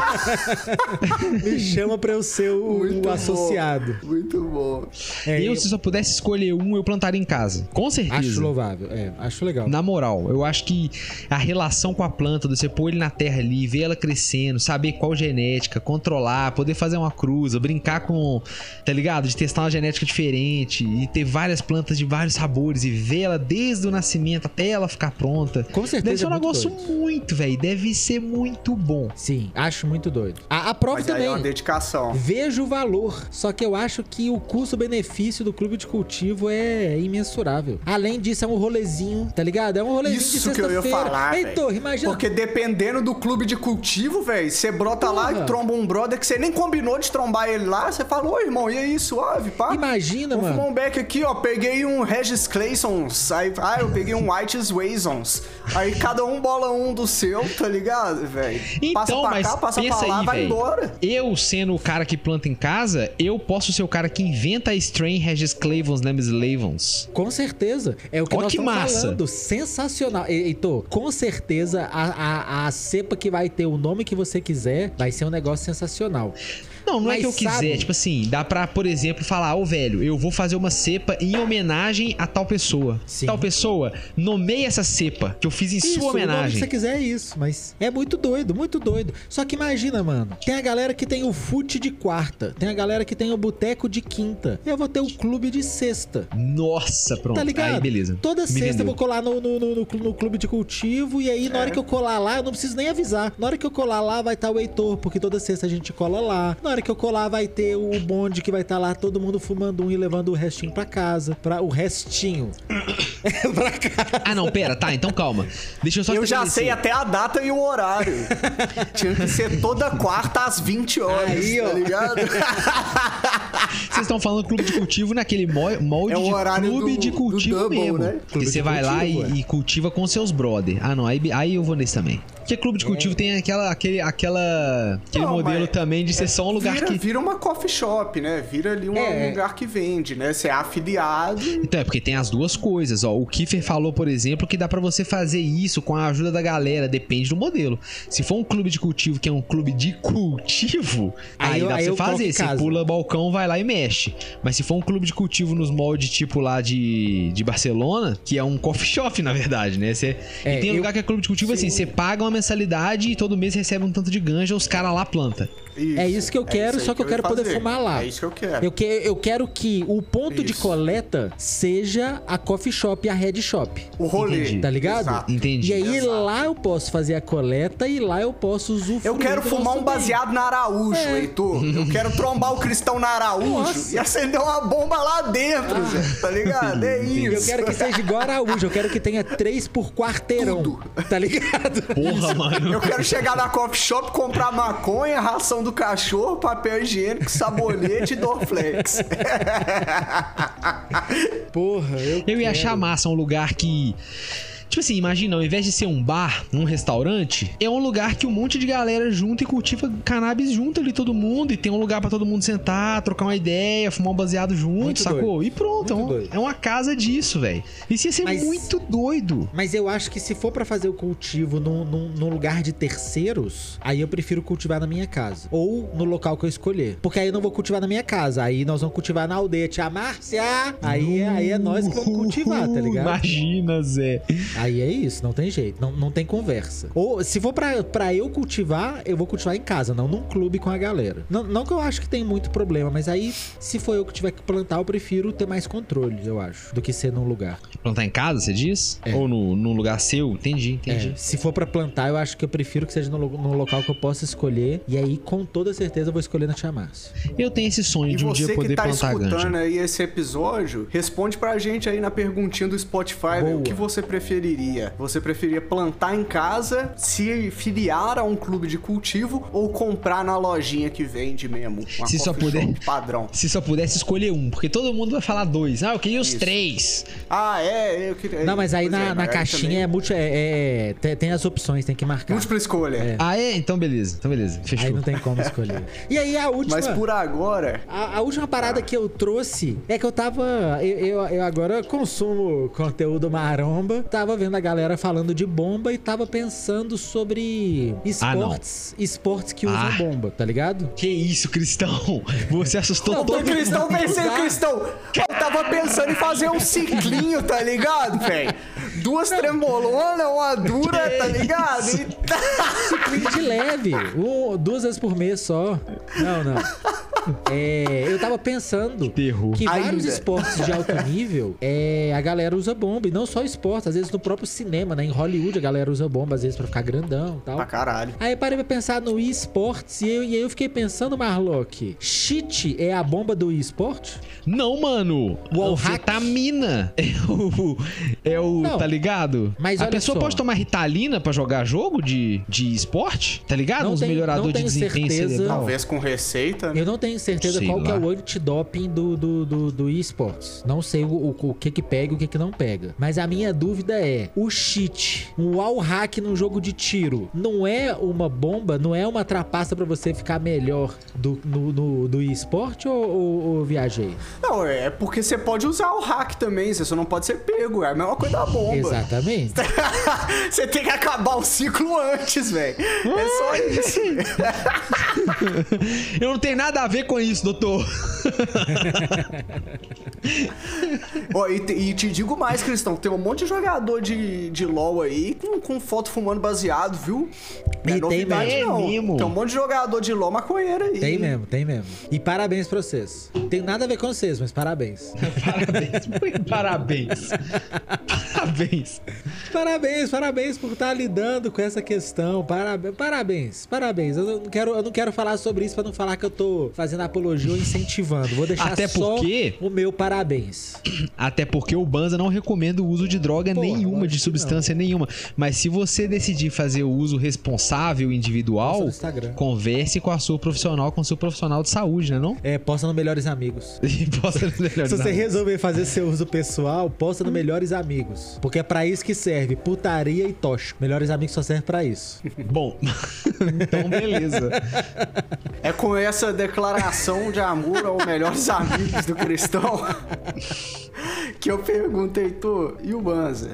Me chama pra eu ser o, Muito o bom, associado. Muito bom. É, eu, eu se só pudesse escolher um, eu plantaria em casa. Com certeza. acho louvável, é, acho legal. Na moral, eu acho que a relação com a planta, de você pôr ele na terra ali, ver ela crescendo, saber qual genética, controlar, poder fazer uma cruza, brincar com, tá ligado? De testar uma genética diferente e ter várias plantas de vários sabores e ver ela desde o nascimento até ela ficar pronta. Com certeza Deve ser um é muito negócio doido. muito, velho. Deve ser muito bom. Sim, acho muito doido. A, a prova Mas aí é também. uma dedicação. Vejo o valor, só que eu acho que o custo-benefício do clube de cultivo é imensurável. Além disso, é um rolezinho, tá ligado? É um rolezinho de Isso que eu ia sexta-feira. falar, velho. Heitor, imagina. Porque dependendo do clube de cultivo, velho, você brota lá Porra. e tromba um brother que você nem combinou de trombar ele lá, você fala, ô irmão, e aí, suave, pá? Imagina, Vou mano. fumar um beck aqui, ó, peguei um Regis Claysons, aí, ah, eu peguei um White's Waisons. Aí cada um bola um do seu, tá ligado, velho? Passa Então, pra mas cá, passa pensa pra lá, aí, vai velho. embora. Eu, sendo o cara que planta em casa, eu posso ser o cara que inventa a strain Regis Clavons Lemis Lavons. Com certeza. É o que Ó nós que estamos massa. falando. Sensacional. E- Heitor, com com certeza a, a, a cepa que vai ter o nome que você quiser vai ser um negócio sensacional. Não, não Mas é que eu sabe... quiser, tipo assim, dá pra, por exemplo, falar, ô velho, eu vou fazer uma cepa em homenagem a tal pessoa. Sim. Tal pessoa, nomeie essa cepa que eu fiz em Isso, sua o nome que homenagem. você quiser é isso, mas é muito doido, muito doido. Só que imagina, mano, tem a galera que tem o fute de quarta, tem a galera que tem o boteco de quinta, eu vou ter o clube de sexta. Nossa, pronto. Tá ligado? Aí, beleza. Toda Me sexta vendeu. eu vou colar no, no, no, no, no clube de cultivo e aí na hora É. que eu colar lá, eu não preciso nem avisar. Na hora que eu colar lá vai estar o Heitor, porque toda sexta a gente cola lá. Na hora que eu colar vai ter o bonde que vai estar lá, todo mundo fumando um e levando o restinho pra casa. Pra, o restinho. pra casa. Ah, não, pera, tá, então calma. Deixa eu só Eu já estabelecer. sei até a data e o horário. Tinha que ser toda quarta às vinte horas, Aí, ó. tá ligado? Vocês estão falando clube de cultivo naquele mo- molde É o de horário clube do- de do cultivo double, mesmo. né? Que Clube você de vai lá cultivo, e, é. e cultiva com seus brother. Ah, não, aí, aí eu vou nesse também. Porque clube de cultivo tem aquela, aquele, aquela, aquele Não, modelo mas também de ser só um lugar vira, que... vira uma coffee shop, né? Vira ali um É. lugar que vende, né? Você é afiliado. Então, é porque tem as duas coisas, ó. O Kiefer falou, por exemplo, que dá pra você fazer isso com a ajuda da galera, depende do modelo. Se for um clube de cultivo que é um clube de cultivo, aí, Aí eu- dá aí pra eu você coloco fazer. em Você casa. pula balcão, vai lá e mexe. Mas se for um clube de cultivo nos moldes tipo lá de, de Barcelona, que é um coffee shop, na verdade, né? Você, É, e tem eu- lugar que é clube de cultivo assim, você paga uma mensalidade e todo mês recebe um tanto de ganja, os caras lá plantam. É isso que eu quero, isso aí só que eu ia quero poder fazer. fumar lá. É isso que eu quero. Eu, que, eu quero que o ponto de Isso. coleta seja a coffee shop e a head shop. O rolê. Entendi. Tá ligado? Exato. Entendi. E aí Exato. lá eu posso fazer a coleta e lá eu posso usufruir. Eu quero do fumar nosso um bem. baseado na Araújo, É. Heitor. Eu quero trombar o cristão na Araújo Nossa. e acender uma bomba lá dentro, Zé. Tá ligado? É isso. Eu quero que seja igual Araújo, eu quero que tenha três por quarteirão. Tudo. Tá ligado? Porra, mano. Eu quero chegar na coffee shop, comprar maconha, ração do cachorro, papel higiênico, sabonete e Dorflex. Porra, eu. Eu ia quero. achar massa um lugar que... Tipo assim, imagina, ao invés de ser um bar, um restaurante, é um lugar que um monte de galera junta e cultiva cannabis junto ali, todo mundo. E tem um lugar pra todo mundo sentar, trocar uma ideia, fumar um baseado junto, Muito sacou? doido. E pronto, é, Muito um- doido. é uma casa disso, velho. Isso ia ser Mas- muito doido. Mas eu acho que se for pra fazer o cultivo num, num, num lugar de terceiros, aí eu prefiro cultivar na minha casa. Ou no local que eu escolher. Porque aí eu não vou cultivar na minha casa. Aí nós vamos cultivar na aldeia. Tia Márcia! Aí, aí é nós que vamos cultivar, tá ligado? Imagina, Zé. Aí é isso, não tem jeito, não, não tem conversa. Ou se for pra, pra eu cultivar, eu vou cultivar em casa, não num clube com a galera. Não, não que eu acho que tem muito problema, mas aí, se for eu que tiver que plantar, eu prefiro ter mais controle, eu acho, do que ser num lugar. Plantar em casa, você diz? É. Ou no, num lugar seu? Entendi, entendi. É, se for pra plantar, eu acho que eu prefiro que seja num, lo- num local que eu possa escolher. E aí, com toda certeza, eu vou escolher na Tia Márcia. Eu tenho esse sonho E de um você dia que poder tá plantar escutando ganja. aí esse episódio, responde pra gente aí na perguntinha do Spotify, né, Boa. o que você preferiria. Você preferia plantar em casa, se filiar a um clube de cultivo ou comprar na lojinha que vende mesmo? Uma Se só coffee puder- shop padrão. Se só pudesse escolher um, porque todo mundo vai falar dois. Ah, eu queria os Isso. três. Ah, é, eu queria... Não, mas aí pois na, é, na mas aí caixinha também- é, multi, é, é- tem, tem as opções, tem que marcar. Múltipla escolha. É. Ah, é? Então beleza. Então beleza. Fechou. Aí não tem como escolher. E aí a última... Mas por agora... A, a última parada que eu trouxe é que eu tava. Eu, eu, eu agora consumo conteúdo maromba. Tava vendo a galera falando de bomba e tava pensando sobre Ah, não. esportes. esportes que usam Ah. bomba, tá ligado? Que isso, Cristão? Você assustou Não, todo Ô, Cristão, mundo. pensei, Cristão, eu tava pensando em fazer um ciclinho, tá ligado, velho? Duas trembolonas, uma dura, tá ligado? E... Ciclinho de leve. Um, duas vezes por mês só. Não, não. É, eu tava pensando Terror. que vários Ainda. esportes de alto nível, é, a galera usa bomba. E não só esportes, às vezes no próprio cinema, né? Em Hollywood a galera usa bomba, às vezes pra ficar grandão e tal. Pra caralho. Aí eu parei pra pensar no eSports e, eu, e aí eu fiquei pensando, Marlock, cheat é a bomba do eSport? Não, mano. Wall O hack? Vitamina é o. É o. Não. Tá ligado? Mas a olha pessoa só. pode tomar Ritalina pra jogar jogo de, de esporte? Tá ligado? Não Uns tenho- melhorador não de tenho desempenho certeza. cerebral. Talvez com receita, né? Eu não tenho tenho certeza Sei qual lá. que é o antidoping do, do, do, do eSports. Não sei o, o, o que que pega e o que que não pega. Mas a minha dúvida é, o cheat, um wall hack num jogo de tiro, não é uma bomba, não é uma trapaça pra você ficar melhor do, no, no, do eSport ou, ou, ou viajei? Não, é porque você pode usar o hack também, você só não pode ser pego, é a mesma coisa da bomba. Exatamente. Você tem que acabar o ciclo antes, velho. É só isso. Eu não tenho nada a ver com isso, doutor. Ó, e, te, e te digo mais, Cristão, tem um monte de jogador de, de LoL aí com, com foto fumando baseado, viu? Não é E tem novidade, mesmo. não. É mesmo. Tem um monte de jogador de LoL maconheiro aí. Tem mesmo, tem mesmo. E parabéns pra vocês. Tem nada a ver com vocês, mas parabéns. Parabéns. Parabéns. Parabéns. Parabéns, parabéns por estar lidando com essa questão. Parabéns, parabéns, parabéns. Eu não quero, eu não quero falar sobre isso pra não falar que eu tô fazendo apologia ou incentivando. Vou deixar Até só porque- o meu parabéns. Até porque o Banza não recomenda o uso de droga Porra, nenhuma, lógico de que substância nenhuma. Mas se você decidir fazer o uso responsável, Posta individual, no Instagram. converse com a sua profissional, com o seu profissional de saúde, né não? É, posta no Melhores Amigos. E possa melhorar. Se você resolver fazer seu uso pessoal, posta no Melhores Amigos. Porque é pra isso que serve, putaria e tóxico. Melhores Amigos só serve pra isso. Bom, então beleza. É com essa declaração de amor aos melhores amigos do Cristão que eu pergunto, Heitor, e o Banza?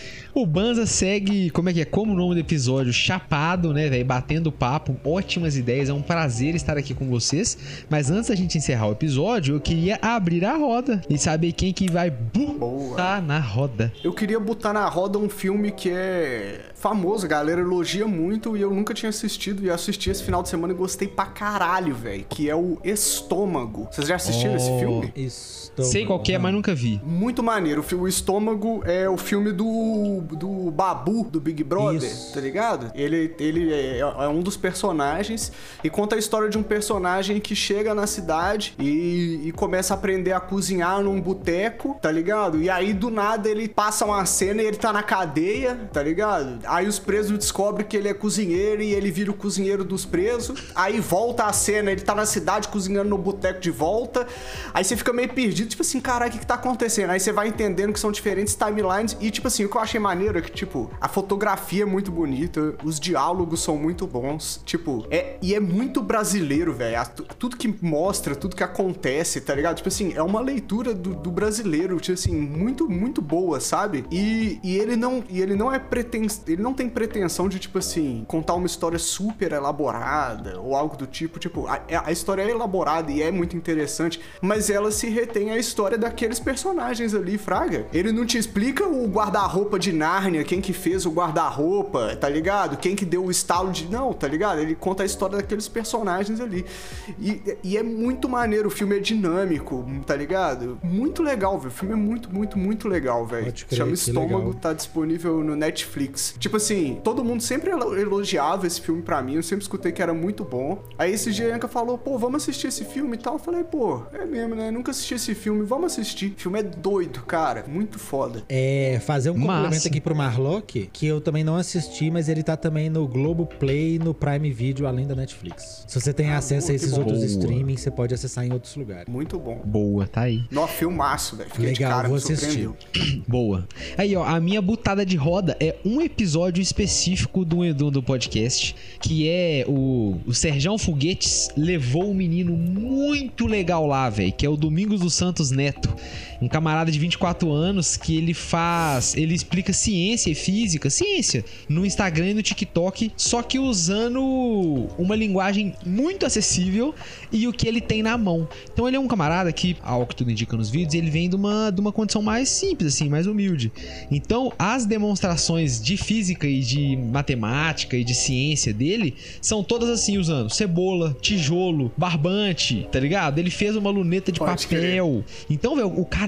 O Banza segue, como é que é? Como o nome do episódio? Chapado, né, velho? Batendo papo, ótimas ideias. É um prazer estar aqui com vocês. Mas antes da gente encerrar o episódio, eu queria abrir a roda e saber quem que vai botar na roda. Eu queria botar na roda um filme que é famoso, a galera elogia muito e eu nunca tinha assistido. E eu assisti esse final de semana e gostei pra caralho, velho. Que é o Estômago. Vocês já assistiram Oh. esse filme? Estou... Sei qual que é, mas nunca vi. Muito maneiro. O fi- O Estômago é o filme do, do Babu, do Big Brother, Isso. tá ligado? Ele, ele é, é um dos personagens e conta a história de um personagem que chega na cidade e, e começa a aprender a cozinhar num boteco, tá ligado? E aí, do nada, ele passa uma cena e ele tá na cadeia, tá ligado? Aí os presos descobrem que ele é cozinheiro e ele vira o cozinheiro dos presos. Aí volta a cena, ele tá na cidade cozinhando no boteco de volta. Aí você fica meio perdido, tipo assim, caralho, o que que tá acontecendo? Aí você vai entendendo que são diferentes timelines e, tipo assim, o que eu achei maneiro é que, tipo, a fotografia é muito bonita, os diálogos são muito bons, tipo, é, e é muito brasileiro, velho. A- tu- Tudo que mostra, tudo que acontece, tá ligado? Tipo assim, é uma leitura do, do brasileiro, tipo assim, muito, muito boa, sabe? E, e ele não, e ele não é pretens, ele não tem pretensão de, tipo assim, contar uma história super elaborada ou algo do tipo, tipo, a, a história é elaborada e é muito interessante, mas ela se retém a história daqueles personagens ali, fraga. Ele não te explica o guarda-roupa de Nárnia, quem que fez o guarda-roupa, tá ligado? Quem que deu o estalo de... Não, tá ligado? Ele conta a história daqueles personagens ali. E, e é muito maneiro, o filme é dinâmico, tá ligado? Muito legal, velho. O filme é muito, muito, muito legal, velho. Pode crer, Chama que Estômago, legal. tá disponível no Netflix. Tipo assim, todo mundo sempre elo- elogiava esse filme pra mim, eu sempre escutei que era muito bom. Aí esse dia a Anka falou, pô, vamos assistir esse filme e tal. Eu falei, pô, é mesmo, né? Nunca assisti esse filme, vamos assistir. O filme é doido, cara. Muito foda. É, fazer um Massa. complemento aqui pro Marlock, que eu também não assisti, mas ele tá também no Globoplay e no Prime Video, além da Netflix. Se você tem Ah, acesso boa, a esses que bom. outros Boa. streamings, você pode acessar em outros lugares. Muito bom. Boa, tá aí. Nó, filmaço, velho. Fiquei Legal, de cara, vou me surpreendeu. Boa. Aí, ó, a minha butada de roda é um episódio específico do, do, do podcast, que é o, o Serjão Foguetes levou um menino muito legal lá, velho, que é o Domingos dos Santos Neto. Um camarada de vinte e quatro anos que ele faz... Ele explica ciência e física, ciência, no Instagram e no TikTok, só que usando uma linguagem muito acessível e o que ele tem na mão. Então ele é um camarada que, ao que tudo indica nos vídeos, ele vem de uma, de uma condição mais simples, assim, mais humilde. Então as demonstrações de física e de matemática e de ciência dele são todas assim, usando cebola, tijolo, barbante, tá ligado? Ele fez uma luneta de Pode papel. Então, velho, o cara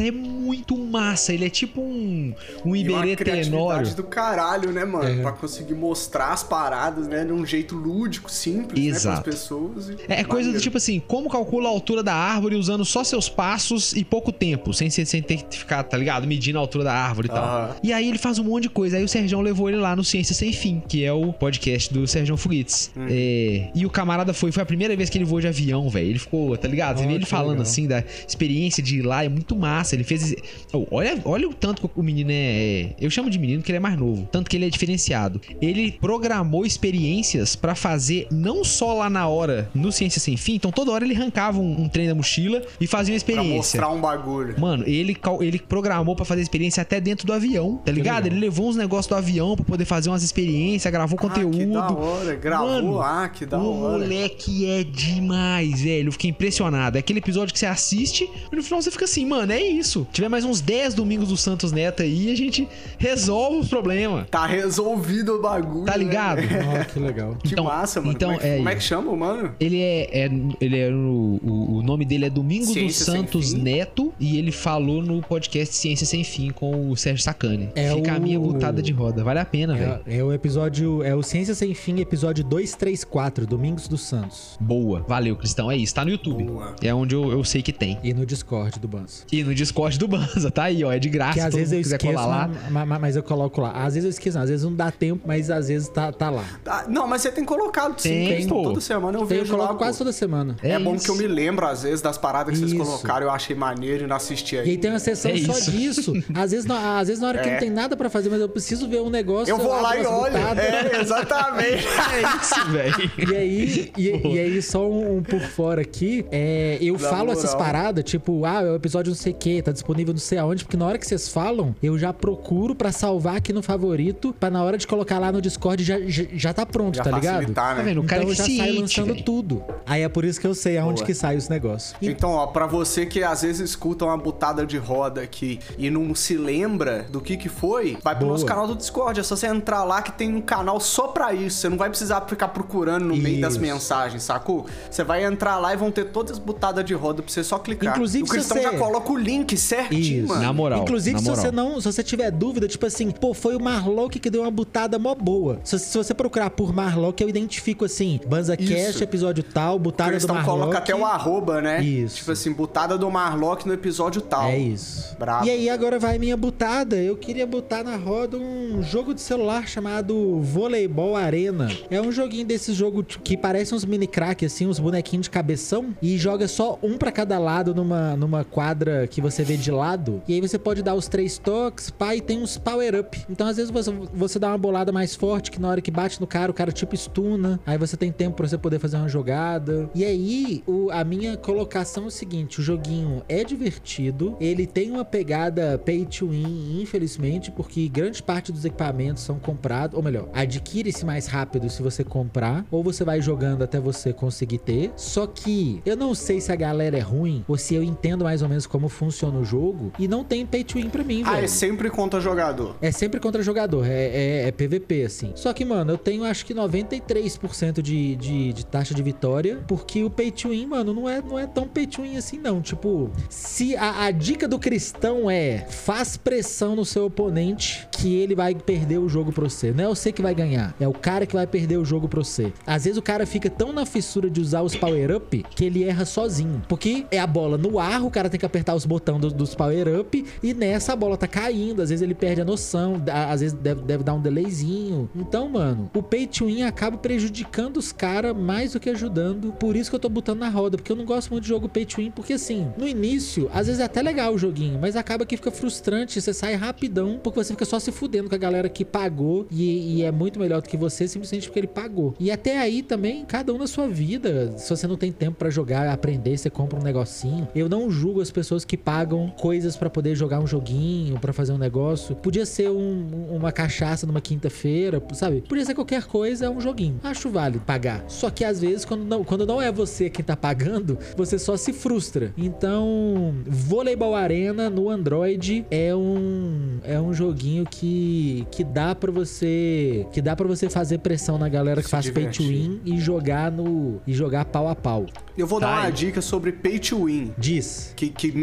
Cara, é muito massa. Ele é tipo um, um E uma Iberê criatividade Tenório. do caralho, né, mano? É. Pra conseguir mostrar as paradas, né? De um jeito lúdico, simples, Exato. né? Pras pessoas. E... É coisa do maneiro. tipo assim, como calcula a altura da árvore usando só seus passos e pouco tempo, sem, sem, sem ter que ficar, tá ligado? Medindo a altura da árvore e tal. Aham. E aí ele faz um monte de coisa. Aí o Serjão levou ele lá no Ciência Sem Fim, que é o podcast do Serjão Fuguites. Hum. É, e o camarada foi, foi a primeira vez que ele voou de avião, velho. Ele ficou, tá ligado? Você Oh, vê ele que falando legal. assim da experiência de ir lá, é muito massa. Ele fez. Oh, olha, olha o tanto que o menino é. Eu chamo de menino porque ele é mais novo. Tanto que ele é diferenciado. Ele programou experiências pra fazer não só lá na hora no Ciência Sem Fim. Então toda hora ele arrancava um, um trem da mochila e fazia uma Pra experiência. mostrar um bagulho. Mano, ele, cal- ele programou pra fazer experiência até dentro do avião, tá ligado? legal. Ele levou uns negócios do avião pra poder fazer umas experiências, gravou conteúdo. Ah, que da hora. Gravou, Mano, ah, que da o hora. moleque é demais, velho. Eu fiquei impressionado. É aquele episódio que você assiste e no final você fica assim, mano, é isso. Tiver mais uns dez domingos do Santos Neto aí, a gente resolve os problemas. Tá resolvido o bagulho. Tá ligado? Né? Ó, que legal. Que Então- massa, mano. então, como, é que, é- como é que chama, mano? Ele é, é- ele é no- o, o nome dele é Domingos Ciência do Sem Santos Fim. Neto e ele falou no podcast Ciência Sem Fim com o Sérgio Sacani. É Fica a o- minha butada de roda, vale a pena, velho. É, é o episódio. É o Ciência Sem Fim, episódio dois três quatro, Domingos dos Santos. Boa, valeu, Cristão. É isso, tá no YouTube. Boa. É onde eu, eu sei que tem. E no Discord do Banzo. E no Discord do Banza, tá aí, ó. É de graça. Que às todo vezes eu mundo quiser esqueço, colar lá. mas, mas- mas eu coloco lá. Às vezes eu esqueço, não. Às vezes não dá tempo, mas às vezes tá, tá lá. Ah, não, mas você tem colocado sim. Tem, Tem, pô. toda semana eu Eu vejo coloco lá, quase pô. toda semana. É, É bom isso. que eu me lembro, às vezes, das paradas que vocês Isso. colocaram. Eu achei maneiro e não assisti aí. E aí tem uma sessão É só isso. disso. Às vezes, na, às vezes na hora que É. não tem nada pra fazer, mas eu preciso ver um negócio. Eu vou abro lá e as olho. butadas. É, exatamente. É isso, velho. E aí, e, e aí, só um, um por fora aqui, é, eu Na falo moral. essas paradas, tipo, ah, é o episódio não sei o que, tá disponível não sei aonde, porque na hora que vocês falam, eu já procuro pra salvar aqui no favorito, pra na hora de colocar lá no Discord já, já, já tá pronto, Já tá ligado? facilitar, Tá né? vendo? O cara então é eu já saio eficiente, lançando velho. tudo. Aí é por isso que eu sei aonde Boa. que sai os negócios. E Então, ó, pra você que às vezes escuta uma butada de roda aqui e não se lembra do que que foi, vai pro Boa. nosso canal do Discord. É só você entrar lá que tem um canal só pra isso. Você não vai precisar ficar procurando no meio das Isso. mensagens, sacou? Você vai entrar lá e vão ter todas as butadas de roda pra você só clicar. Inclusive, o Cristão se você- já coloca o link certinho, Isso. mano. Na moral. Inclusive, na se moral. você não, se você tiver dúvida, tipo assim, pô, foi o Marlock que deu uma butada mó boa. Se, se você procurar por Marlock, eu identifico assim, BanzaCast, Isso. episódio tal, O butada do Cristão Marlock. coloca até o arroba, né? Isso. Tipo assim, butada do Marlock no episódio tal. É isso. Brabo. E aí agora vai minha butada. Eu queria botar na roda um jogo de celular chamado Voleibol Arena. É um joguinho desse jogo que parece uns mini crack assim, uns bonequinhos de cabeção e joga só um pra cada lado numa, numa quadra que você vê de lado. E aí você pode dar os três toques, pá, e tem uns power up. Então às vezes você, você dá uma bolada mais forte que na hora que bate no cara, o cara tipo stuna. Aí você tem tempo pra você poder fazer uma jogada. E aí o, a minha colocação é o seguinte, o joguinho é divertido, ele tem uma pegada pay to win, infelizmente, porque grande parte dos equipamentos são comprados, ou melhor, adquire-se mais rápido se você comprar, ou você vai jogando até você conseguir ter. Só que eu não sei se a galera é ruim, ou se eu entendo mais ou menos como funciona o jogo, e não tem pay to win pra mim, Ah, velho. é sempre contra jogador. É sempre contra jogador, é, é, é P V P, assim. Só que, mano, eu tenho acho que noventa e três por cento de, de, de taxa de vitória, porque o pay to win, mano, não é, não é tão pay to win assim, não. Tipo, se a, a dica do Cristão é faz pressão no seu oponente que ele vai perder o jogo pra você. Não é você que vai ganhar, é o cara que vai perder o jogo pra você. Às vezes o cara fica tão na fissura de usar os power-up que ele erra sozinho. Porque é a bola no ar, o cara tem que apertar os botões do- dos power-up e nessa a bola tá caindo. Às vezes ele perde a noção, a- às vezes deve, deve dar um delayzinho. Então, mano, o pay to win acaba prejudicando os caras mais do que ajudando. Por isso que eu tô botando na roda, porque eu não gosto muito de jogo pay to win, porque assim, no início, às vezes é até legal o joguinho, mas acaba que fica frustrante, você sai rapidão, porque você fica só se fudendo com a galera que pagou e, e é muito melhor do que você, simplesmente porque ele pagou. E até aí também, cada um na sua vida, se você não tem tempo pra jogar, aprender, você compra um negocinho. Eu não julgo as pessoas que pagam coisas pra poder jogar um joguinho, pra fazer um negócio. Podia ser um- uma cachaça numa quinta-feira, sabe? Podia ser qualquer coisa, é um joguinho. Acho válido pagar. Só que às vezes, quando não, quando não é você quem tá pagando, você só se frustra. Então, Voleibol Arena no Android é um é um joguinho que que dá pra você que dá para você fazer pressão na galera que Se faz pay to divertir. win e jogar no e jogar pau a pau. Eu vou Tá dar uma aí. dica sobre pay to win. Diz. Que, que me ajudou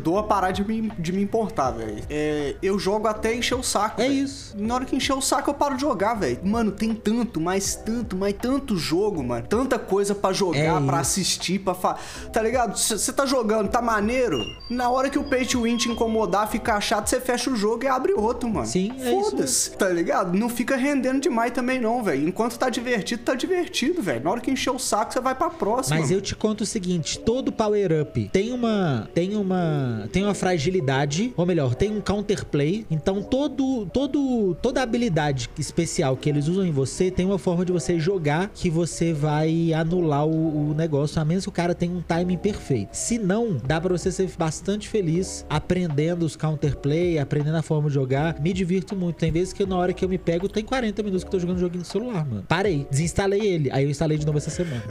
ajudou a parar de me, de me importar, velho. É, eu jogo até encher o saco. É véio. isso. Na hora que encher o saco, eu paro de jogar, velho. Mano, tem tanto, mais tanto, mais tanto jogo, mano. Tanta coisa pra jogar, É pra isso. assistir, pra fa... Tá ligado? Você tá jogando, tá maneiro. Na hora que o pay to win te incomodar, ficar chato, você fecha o jogo e abre outro, mano. Sim, é isso Foda-se, tá ligado? Não fica rendendo demais também, não, velho. Enquanto tá divertido, tá divertido, velho. Na hora que encher o saco, você vai pra próxima. Mas eu te conto o seguinte, todo power-up tem uma, tem uma, tem uma fragilidade, ou melhor, tem um counterplay. Então todo, todo, toda habilidade especial que eles usam em você tem uma forma de você jogar que você vai anular o, o negócio, a menos que o cara tenha um timing perfeito. Se não, dá pra você ser bastante feliz aprendendo os counterplay, aprendendo a forma de jogar. Me divirto muito. Tem vezes que na hora que eu me pego, tem quarenta minutos que eu tô jogando joguinho de celular, mano. Parei, desinstalei ele, aí eu instalei de novo essa semana.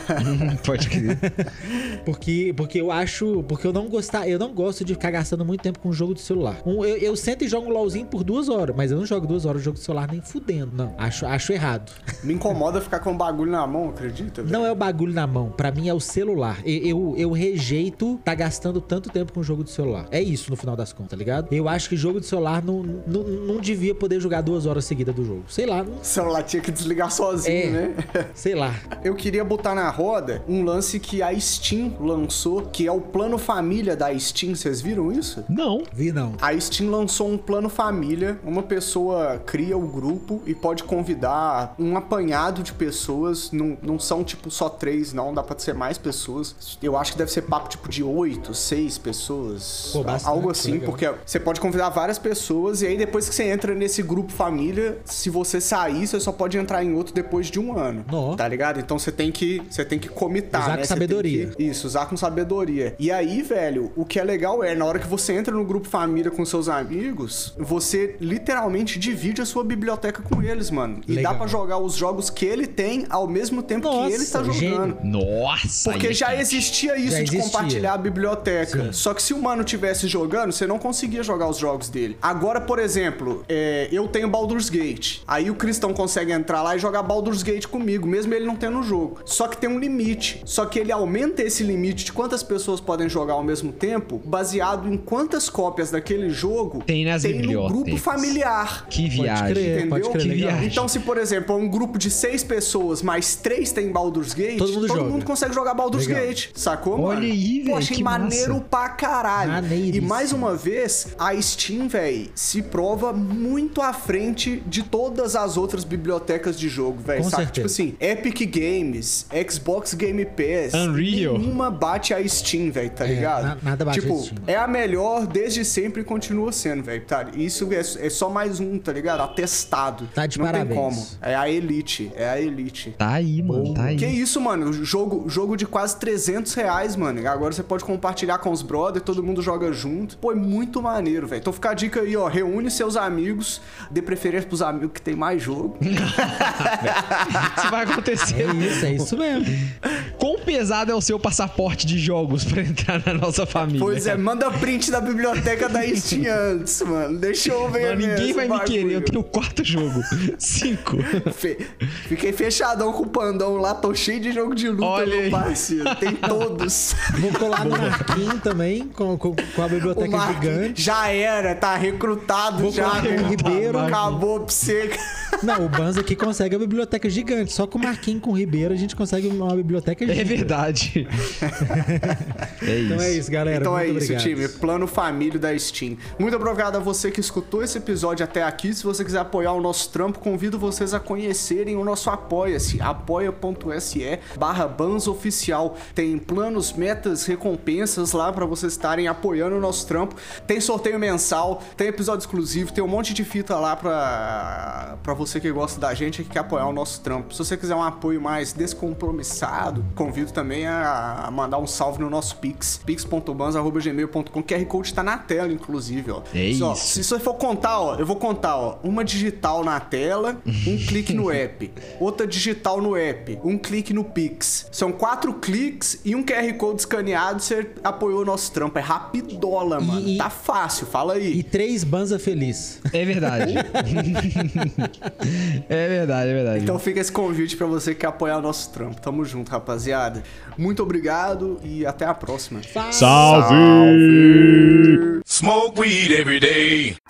Pode crer. Porque, porque eu acho. Porque eu não gostar, eu não gosto de ficar gastando muito tempo com um jogo de celular. Um, eu, eu sento e jogo um LOLzinho por duas horas, mas eu não jogo duas horas de jogo de celular nem fudendo. Não. Acho, acho errado. Me incomoda ficar com o bagulho na mão, acredita? Véio? Não é o bagulho na mão. Pra mim é o celular. Eu, eu, eu rejeito tá gastando tanto tempo com jogo de celular. É isso no final das contas, tá ligado? Eu acho que jogo de celular não, não, não devia poder jogar duas horas seguidas do jogo. Sei lá. Não... O celular tinha que desligar sozinho, É, né? sei lá. Eu queria botar na roda um lance que a Steam lançou, que é o plano família da Steam. Vocês viram isso? Não. Vi não. A Steam lançou um plano família. Uma pessoa cria o grupo e pode convidar um apanhado de pessoas. Não, não são, tipo, só três, não. Dá pra ser mais pessoas. Eu acho que deve ser papo, tipo, de oito, seis pessoas. Pô, bastante, algo assim, legal. porque você pode convidar várias pessoas. E aí, depois que você entra nesse grupo família, se você sair, você só pode entrar em outro depois de um ano. Nó. Tá ligado? Então você tem que, você tem que comitar, Usar né? com Você tem sabedoria. que- isso, usar com sabedoria. E aí, velho, o que é legal é, na hora que você entra no grupo família com seus amigos, você literalmente divide a sua biblioteca com eles, mano. E Legal. dá pra jogar os jogos que ele tem ao mesmo tempo Nossa, que ele tá jogando. gênio. Nossa. Porque aí é já quente. existia isso Já de existia. compartilhar a biblioteca. Sim. Só que se o mano tivesse jogando, você não conseguia jogar os jogos dele. Agora, por exemplo, é, eu tenho Baldur's Gate. Aí o Cristão consegue entrar lá e jogar Baldur's Gate comigo, mesmo ele não tendo o jogo. Só que tem um limite. Só que ele aumenta esse limite de quantas pessoas podem jogar ao mesmo tempo, baseado em quantas cópias daquele jogo Tem nas no grupo bibliotecas. familiar. Que viagem. crer. Entendeu? Pode crer, Que legal. viagem. Então, se, por exemplo, é um grupo de seis pessoas, mais três tem Baldur's Gate, Todo mundo joga. consegue jogar Baldur's Legal. Gate, sacou, Olha mano? aí, Pô, velho, achei que maneiro massa. pra caralho. Maneiríssimo. E mais uma vez, a Steam, velho, se prova muito à frente de todas as outras bibliotecas de jogo, velho. Com Saca? certeza. Tipo assim, Epic Games, Xbox Game Pass, Unreal. nenhuma bate a Steam, velho, tá É, ligado? na- nada bate tipo, a Steam. é a melhor desde sempre e continua sendo, velho, tá? Isso é, é só mais um, tá ligado? Atestado. Tá de Não parabéns. tem como. É a elite, é a elite. Tá aí, mano. Tá aí. Que isso, mano? Jogo, jogo de quase trezentos reais, mano. Agora você pode compartilhar com os brothers, todo mundo joga junto. Pô, é muito maneiro, velho. Então fica a dica aí, ó. Reúne seus amigos, dê preferência pros amigos que tem mais jogo. Isso vai acontecer. É isso, é isso mesmo. Quão pesado é o seu passaporte de jogos pra entrar na nossa família? Pois é, manda print da biblioteca da Steam antes, mano. Deixa eu ver Mano, ninguém mesmo vai o me bagulho. querer. Eu tenho quatro jogos. Cinco. Fe- Fiquei fechadão com o Pandão lá, tô cheio de jogo de luta, Olha meu aí. parceiro. Tem todos. Vou colar no Marquinhos também, com, com, com a O biblioteca Marquinhos gigante. já era, tá recrutado Vou já. colar com o né? Ribeiro. Acabou pra você. Não, o Banza aqui consegue a biblioteca gigante. Só com o Marquinhos com o Ribeiro a gente consegue uma biblioteca É gigante. verdade. É isso. Então é isso, galera. Então é Muito isso, obrigado. time. Plano família da Steam. Muito obrigado a você que escutou esse episódio até aqui. Se você quiser apoiar o nosso trampo, convido vocês a conhecerem o nosso Apoia-se. apoia.se barra banzoficial. Tem planos, metas, recompensas lá pra vocês estarem apoiando o nosso trampo. Tem sorteio mensal, tem episódio exclusivo, tem um monte de fita lá pra, pra você que gosta da gente e que quer apoiar o nosso trampo. Se você quiser um apoio mais descompromissado, convido também a, a mandar um salve no nosso Pix, pix ponto banza arroba gmail ponto com. O Q R Code tá na tela, inclusive, ó. É Só, isso. Se você for contar, ó, eu vou contar, ó, uma digital na tela, um clique no app, outra digital no app, um clique no Pix. São quatro cliques e um Q R Code escaneado, você apoiou o nosso trampo. É rapidola, mano. e- Tá fácil, fala aí. E três Banza feliz. É verdade. É verdade, é verdade. Então fica esse convite pra você que quer apoiar o nosso trampo. Tamo junto, rapaziada. Muito obrigado e até a próxima. Salve! Salve! Smoke weed every day.